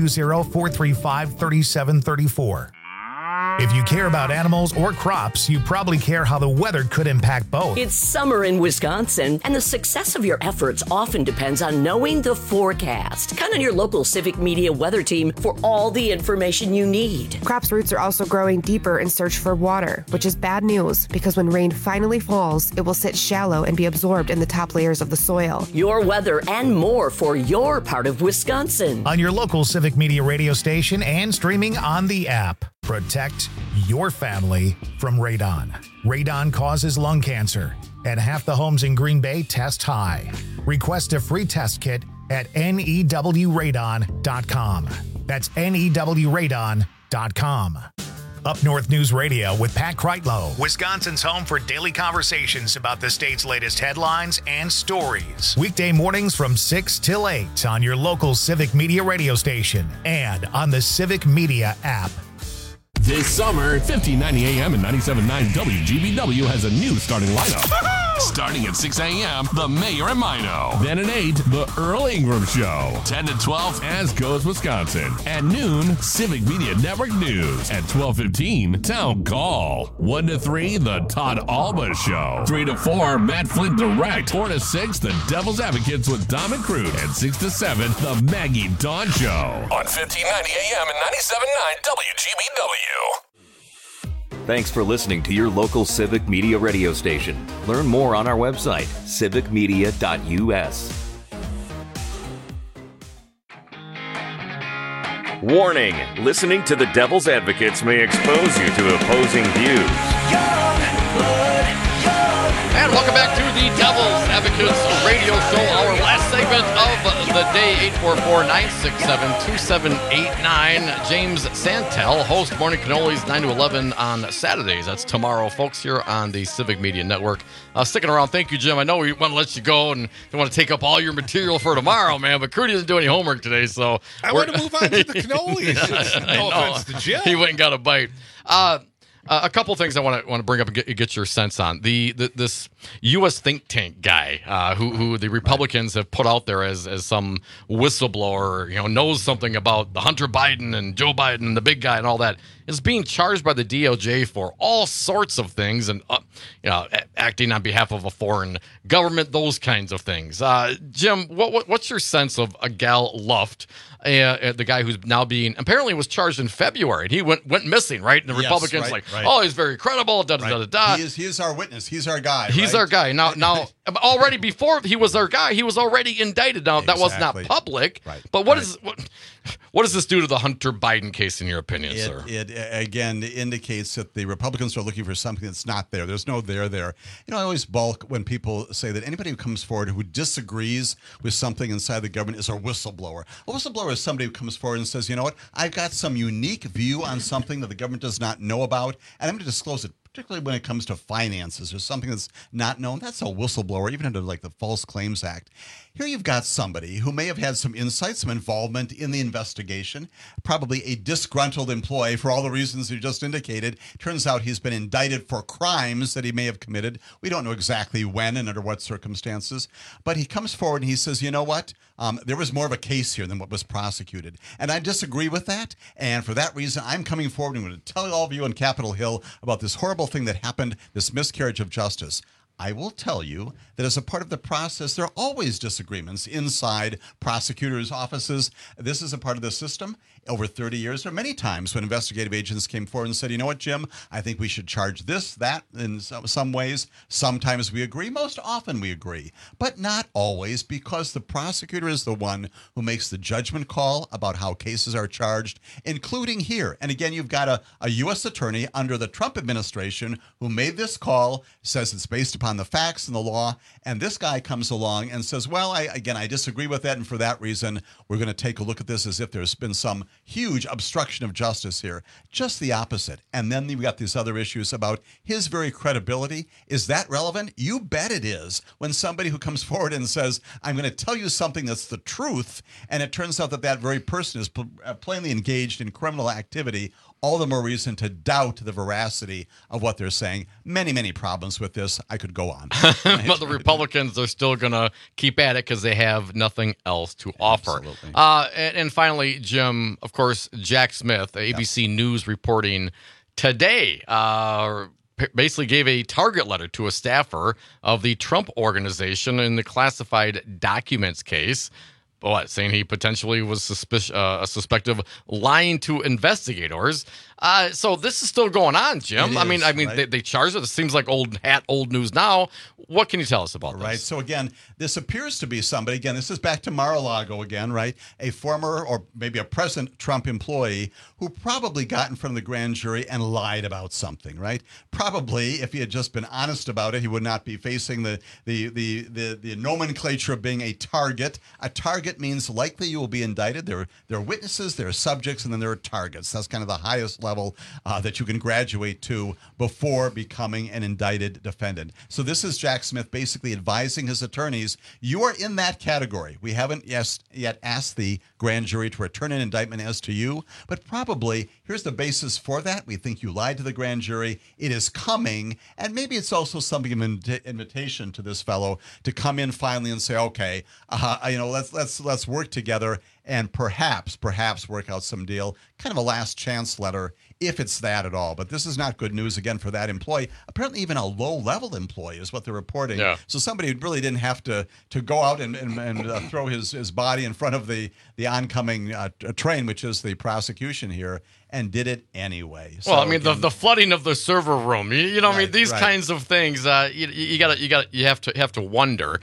920-435-3734. If you care about animals or crops, you probably care how the weather could impact both. It's summer in Wisconsin, and the success of your efforts often depends on knowing the forecast. Count on your local Civic Media weather team for all the information you need. Crops' roots are also growing deeper in search for water, which is bad news because when rain finally falls, it will sit shallow and be absorbed in the top layers of the soil. Your weather and more for your part of Wisconsin. On your local Civic Media radio station and streaming on the app. Protect your family from radon. Radon causes lung cancer, and half the homes in Green Bay test high. Request a free test kit at newradon.com. That's newradon.com. Up North News Radio with Pat Kreitlow, Wisconsin's home for daily conversations about the state's latest headlines and stories. Weekday mornings from 6 till 8 on your local Civic Media radio station and on the Civic Media app. This summer, 1590 AM and 97.9 WGBW has a new starting lineup. Starting at 6 a.m., The Mayor and Mino. Then at 8, The Earl Ingram Show. 10 to 12, As Goes Wisconsin. At noon, Civic Media Network News. At 12:15, Town Call. 1 to 3, The Todd Alba Show. 3 to 4, Matt Flint Direct. 4 to 6, The Devil's Advocates with Dom and Crude. And 6 to 7, The Maggie Dawn Show. On 1590 AM and 97.9 WGBW. Thanks for listening to your local Civic Media radio station. Learn more on our website, civicmedia.us. Warning, listening to the Devil's Advocates may expose you to opposing views. And welcome back to the Devil's Advocates radio show, our last segment of the day, 844-967-2789. James Santel, host Morning Cannolis, 9 to 11 on Saturdays. That's tomorrow, folks, here on the Civic Media Network. Sticking around. Thank you, Jim. I know we want to let you go and don't want to take up all your material for tomorrow, man, but Crudy doesn't do any homework today, so... I want to move on to the cannolis. No offense to Jim. He went and got a bite. A couple things I want to bring up and get your sense on. This U.S. think tank guy who the Republicans have put out there as some whistleblower, knows something about the Hunter Biden and Joe Biden and the big guy and all that, is being charged by the DOJ for all sorts of things and acting on behalf of a foreign government, those kinds of things. Jim, what's your sense of a Gal Luft? The guy who's now apparently was charged in February. He went missing, right? And the Republicans right. Oh, he's very credible. Da da da da. He is our witness. He's our guy. He's our guy. Now, already before he was our guy, he was already indicted. Now that was not public. Right. But what does this do to the Hunter Biden case, in your opinion, sir? It again indicates that the Republicans are looking for something that's not there. There's no there. I always balk when people say that anybody who comes forward who disagrees with something inside the government is a whistleblower. A whistleblower is somebody who comes forward and says, you know what, I've got some unique view on something that the government does not know about, and I'm going to disclose it. Particularly when it comes to finances or something that's not known, that's a whistleblower, even under like the False Claims Act. Here you've got somebody who may have had some insight, some involvement in the investigation, probably a disgruntled employee for all the reasons you just indicated. Turns out he's been indicted for crimes that he may have committed. We don't know exactly when and under what circumstances, but he comes forward and he says, you know what? There was more of a case here than what was prosecuted. And I disagree with that. And for that reason, I'm coming forward and I'm going to tell all of you on Capitol Hill about this horrible thing that happened, this miscarriage of justice. I will tell you that as a part of the process, there are always disagreements inside prosecutors' offices. This is a part of the system. Over 30 years, there are many times when investigative agents came forward and said, you know what, Jim, I think we should charge this, that, in some ways. Sometimes we agree. Most often we agree. But not always, because the prosecutor is the one who makes the judgment call about how cases are charged, including here. And again, you've got a U.S. attorney under the Trump administration who made this call, says it's based upon the facts and the law, and this guy comes along and says, well, I disagree with that, and for that reason, we're going to take a look at this as if there's been some huge obstruction of justice here. Just the opposite. And then you've got these other issues about his very credibility. Is that relevant? You bet it is. When somebody who comes forward and says, I'm going to tell you something that's the truth, and it turns out that very person is plainly engaged in criminal activity, all the more reason to doubt the veracity of what they're saying. Many, many problems with this. I could go on. But the Republicans are still going to keep at it because they have nothing else to offer. Absolutely. And finally, Jim, of course, Jack Smith, ABC News reporting today, basically gave a target letter to a staffer of the Trump organization in the classified documents case. Saying he potentially was suspect of lying to investigators. So this is still going on, Jim. I mean, right? they charged it. It seems like old news now. What can you tell us about this? Right. So again, this appears to be somebody. Again, this is back to Mar-a-Lago again, right? A former or maybe a present Trump employee who probably got in front of the grand jury and lied about something, right? Probably, if he had just been honest about it, he would not be facing the nomenclature of being a target. A target means likely you will be indicted. There are witnesses, there are subjects, and then there are targets. That's kind of the highest level that you can graduate to before becoming an indicted defendant. So this is Jack Smith basically advising his attorneys, you are in that category. We haven't yet asked the grand jury to return an indictment as to you, but probably here's the basis for that. We think you lied to the grand jury. It is coming, and maybe it's also something of an invitation to this fellow to come in finally and say, okay, let's work together and perhaps work out some deal, kind of a last chance letter, if it's that at all. But this is not good news, again, for that employee. Apparently even a low-level employee is what they're reporting. Yeah. So somebody who really didn't have to go out and throw his body in front of the oncoming train, which is the prosecution here, and did it anyway. So, well, I mean, the flooding of the server room, I mean, these kinds of things, you have to wonder.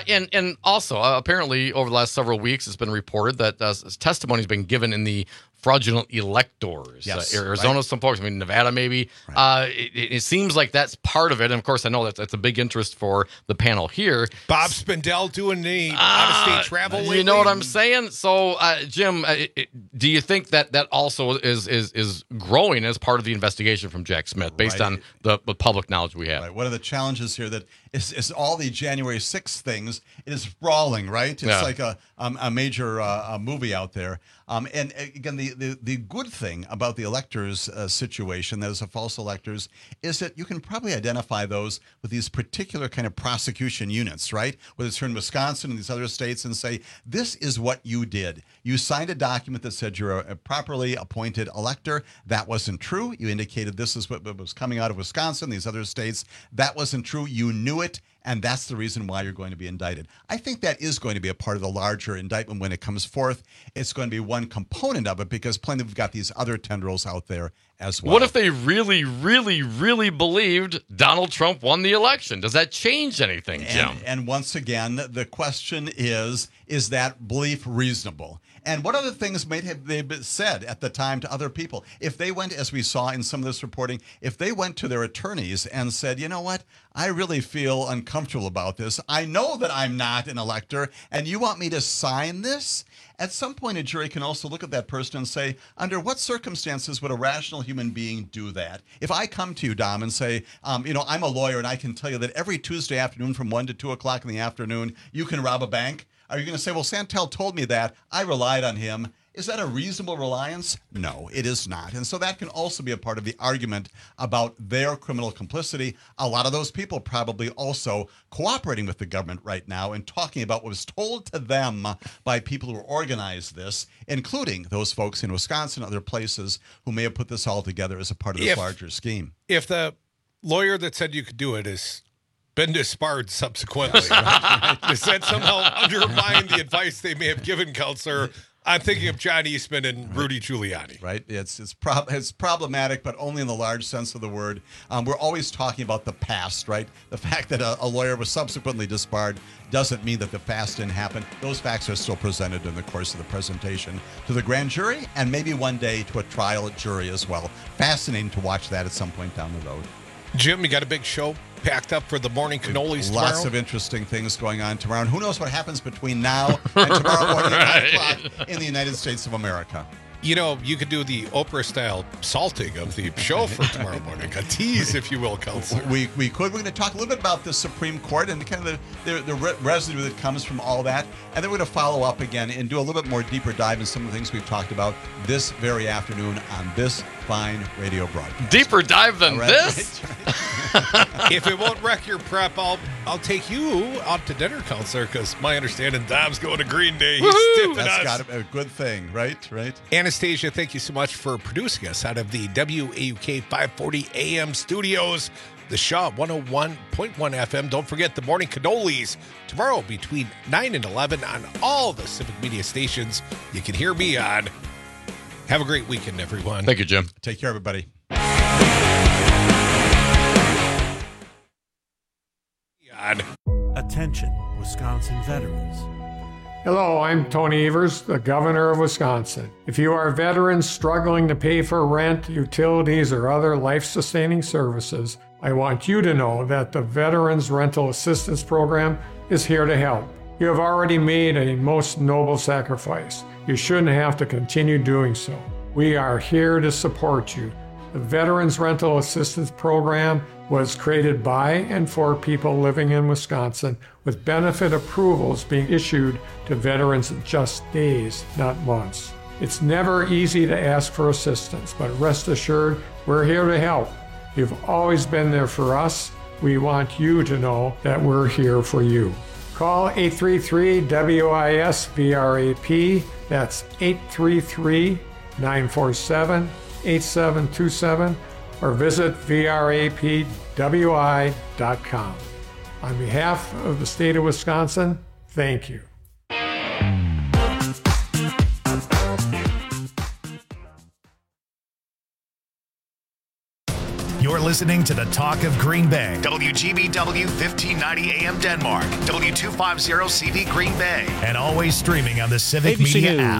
And also, apparently, over the last several weeks, it's been reported that testimony has been given in the fraudulent electors. Yes, Arizona, some folks, Nevada maybe. Right. It seems like that's part of it. And of course, I know that's a big interest for the panel here. Bob Spindell doing the out-of-state travel lately. You know what I'm saying? So, Jim, do you think that also is growing as part of the investigation from Jack Smith based on the public knowledge we have? Right. One of the challenges here that is all the January 6th things, it is sprawling, right? It's like a major movie out there. And again, the good thing about the electors situation, that is the false electors, is that you can probably identify those with these particular kind of prosecution units, right? Whether it's here in Wisconsin and these other states, and say, this is what you did. You signed a document that said you're a properly appointed elector. That wasn't true. You indicated this is what was coming out of Wisconsin, these other states. That wasn't true. You knew it. And that's the reason why you're going to be indicted. I think that is going to be a part of the larger indictment when it comes forth. It's going to be one component of it because plenty of got these other tendrils out there as well. What if they really, really, really believed Donald Trump won the election? Does that change anything, Jim? And once again, the question is that belief reasonable? And what other things might have they been said at the time to other people? If they went, as we saw in some of this reporting, if they went to their attorneys and said, you know what, I really feel uncomfortable about this. I know that I'm not an elector, and you want me to sign this? At some point, a jury can also look at that person and say, under what circumstances would a rational human being do that? If I come to you, Dom, and say, I'm a lawyer, and I can tell you that every Tuesday afternoon from 1 to 2 o'clock in the afternoon, you can rob a bank. Are you going to say, well, Santel told me that. I relied on him. Is that a reasonable reliance? No, it is not. And so that can also be a part of the argument about their criminal complicity. A lot of those people probably also cooperating with the government right now and talking about what was told to them by people who organized this, including those folks in Wisconsin and other places who may have put this all together as a part of this larger scheme. If the lawyer that said you could do it is been disbarred subsequently, right? Does that somehow undermine the advice they may have given, Counselor? I'm thinking of John Eastman and Rudy Giuliani. Right. It's problematic, but only in the large sense of the word. We're always talking about the past, right? The fact that a lawyer was subsequently disbarred doesn't mean that the past didn't happen. Those facts are still presented in the course of the presentation to the grand jury and maybe one day to a trial jury as well. Fascinating to watch that at some point down the road. Jim, you got a big show packed up for the morning cannolis tomorrow? Lots of interesting things going on tomorrow. And who knows what happens between now and tomorrow morning at 9 o'clock in the United States of America. You know, you could do the Oprah-style salting of the show for tomorrow morning. A tease, if you will, Counselor. We could. We're going to talk a little bit about the Supreme Court and kind of the residue that comes from all that. And then we're going to follow up again and do a little bit more deeper dive in some of the things we've talked about this very afternoon on this fine radio broadcast. Deeper dive than this? Right. If it won't wreck your prep, I'll take you out to dinner, Counselor, because my understanding Dom's going to Green Day. He's tipping us. That's got to be a good thing, right? Anastasia, thank you so much for producing us out of the WAUK 540 AM studios. The Shaw 101.1 FM. Don't forget the morning cannolis tomorrow between 9 and 11 on all the Civic Media stations. You can hear me on Have a great weekend, everyone. Thank you, Jim. Take care, everybody. God. Attention, Wisconsin veterans. Hello, I'm Tony Evers, the governor of Wisconsin. If you are veterans struggling to pay for rent, utilities, or other life-sustaining services, I want you to know that the Veterans Rental Assistance Program is here to help. You have already made a most noble sacrifice. You shouldn't have to continue doing so. We are here to support you. The Veterans Rental Assistance Program was created by and for people living in Wisconsin, with benefit approvals being issued to veterans in just days, not months. It's never easy to ask for assistance, but rest assured, we're here to help. You've always been there for us. We want you to know that we're here for you. Call 833-WIS-VRAP. That's 833-947-8727, or visit vrapwi.com. On behalf of the state of Wisconsin, thank you. You're listening to the Talk of Green Bay. WGBW 1590 AM Denmark. W250 CV Green Bay. And always streaming on the Civic ABC Media News. app.